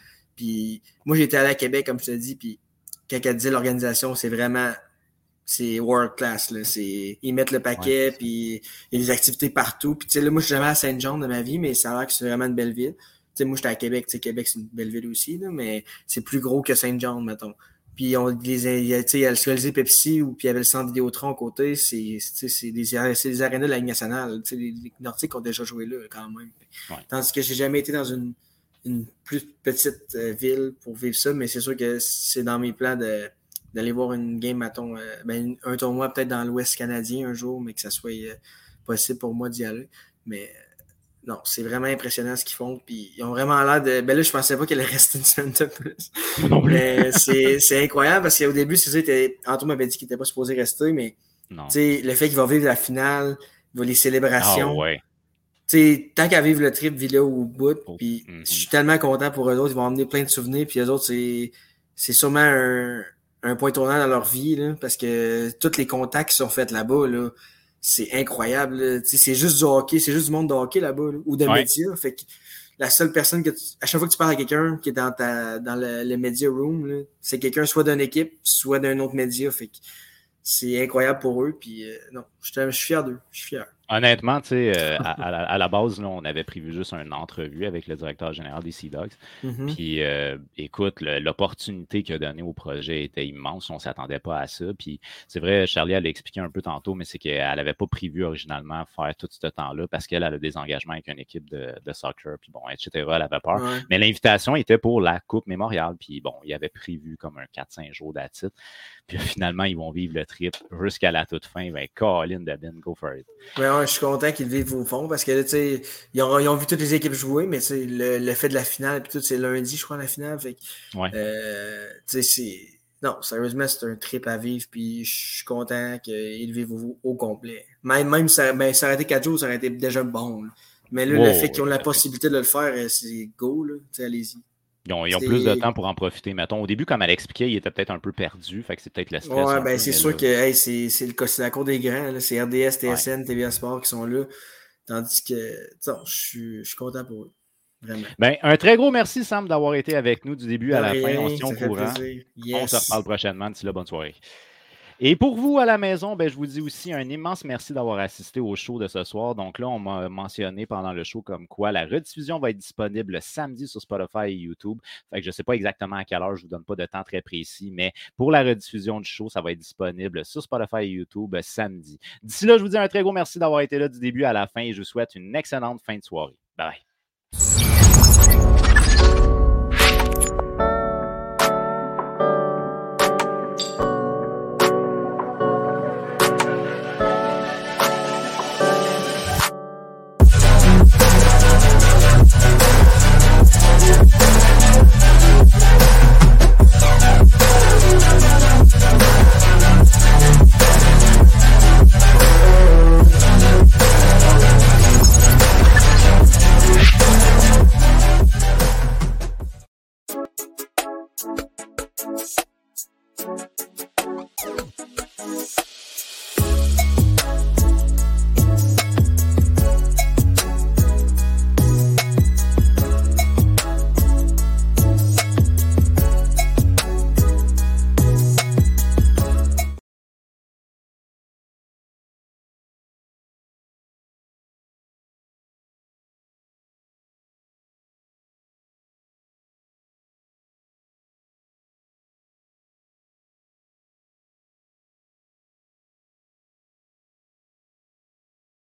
Puis moi, j'étais allé à Québec, comme je te dis, puis quand elle disait l'organisation, c'est vraiment c'est world class. Là. C'est, ils mettent le paquet, Ouais. puis il y a des activités partout. Puis tu sais, là, moi, je suis jamais à Saint-Jean de ma vie, mais ça a l'air que c'est vraiment une belle ville. Tu sais, moi, j'étais à Québec. Tu sais, Québec, c'est une belle ville aussi, là, mais c'est plus gros que Saint-Jean, mettons. Puis on les il y a, tu sais, il y a le Colisée Pepsi ou puis il y avait le centre Vidéotron à côté, c'est c'est c'est des c'est des arénas de la Ligue nationale, tu sais, les, les Nordiques ont déjà joué là quand même. Ouais. Tandis que j'ai jamais été dans une une plus petite euh, ville pour vivre ça, mais c'est sûr que c'est dans mes plans de d'aller voir une game, mettons, euh, ben, un tournoi peut-être dans l'Ouest canadien un jour, mais que ça soit euh, possible pour moi d'y aller. Mais non, c'est vraiment impressionnant ce qu'ils font. Puis ils ont vraiment l'air de. Ben là, je pensais pas qu'elle allait rester une semaine de plus. Non plus. Mais c'est, c'est incroyable parce qu'au début, c'est ça, était... Antoine m'avait dit qu'il était pas supposé rester, mais Non. tu sais, le fait qu'il va vivre la finale, il va les célébrations. Ah ouais. Tu sais, tant qu'à vivre le trip, vis-le au bout. Oh. Puis Mm-hmm. je suis tellement content pour eux autres. Ils vont emmener plein de souvenirs. Puis eux autres, c'est, c'est sûrement un, un point tournant dans leur vie, là, parce que tous les contacts qui sont faits là-bas, là, c'est incroyable. Là. C'est juste du hockey, c'est juste du monde de hockey là-bas, là, ou de Ouais. médias. Fait que la seule personne que tu, à chaque fois que tu parles à quelqu'un qui est dans ta dans le, le media room, là, c'est quelqu'un soit d'une équipe, soit d'un autre média. Fait que c'est incroyable pour eux. Puis euh, non, je, je suis fier d'eux. Je suis fier. Honnêtement, tu sais, euh, à, à, la, à la base, là, on avait prévu juste une entrevue avec le directeur général des Sea Dogs. Mm-hmm. Puis, euh, écoute, le, l'opportunité qu'il a donnée au projet était immense. On ne s'attendait pas à ça. Puis, c'est vrai, Charlie, elle l'a expliqué un peu tantôt, mais c'est qu'elle n'avait pas prévu originalement faire tout ce temps-là parce qu'elle a des engagements avec une équipe de, de soccer, puis bon, et cetera. Elle avait peur. Ouais. Mais l'invitation était pour la Coupe Mémorial. Puis, bon, il avait prévu comme un quatre cinq jours d'attitude. Puis, finalement, ils vont vivre le trip jusqu'à la toute fin. Ben, Colin de Ben, go for it. Ouais, ouais, je suis content qu'ils vivent au fond parce que là, tu sais, ils ont, ils ont vu toutes les équipes jouer, mais tu sais, le, le fait de la finale, puis tout, c'est lundi, je crois, la finale. Fait que, ouais. euh, tu sais, c'est. Non, sérieusement, c'est un trip à vivre, puis je suis content qu'ils vivent au, au complet. Même, même ça, ben, ça aurait été quatre jours, ça aurait été déjà bon. Là. Mais là, wow, le fait qu'ils ont la ouais, possibilité de le faire, c'est go, là. Allez-y. Ils ont, ils ont plus de temps pour en profiter, mettons. Au début, comme elle expliquait, il était peut-être un peu perdu, fait que c'est peut-être le stress. Ouais, ben peu, c'est sûr là... que hey, c'est, c'est le cas, c'est la cour des grands, là. C'est R D S, T S N, ouais. T V A Sport qui sont là. Tandis que non, je suis, je suis content pour eux. Vraiment. Ben, un très gros merci, Sam, d'avoir été avec nous du début de à la rien, fin. On se tient au courant. Yes. On se reparle prochainement. D'ici là, bonne soirée. Et pour vous à la maison, ben, je vous dis aussi un immense merci d'avoir assisté au show de ce soir. Donc là, on m'a mentionné pendant le show comme quoi la rediffusion va être disponible samedi sur Spotify et YouTube. Fait que je ne sais pas exactement à quelle heure, je ne vous donne pas de temps très précis, mais pour la rediffusion du show, ça va être disponible sur Spotify et YouTube samedi. D'ici là, je vous dis un très gros merci d'avoir été là du début à la fin et je vous souhaite une excellente fin de soirée. Bye bye. We'll be right back.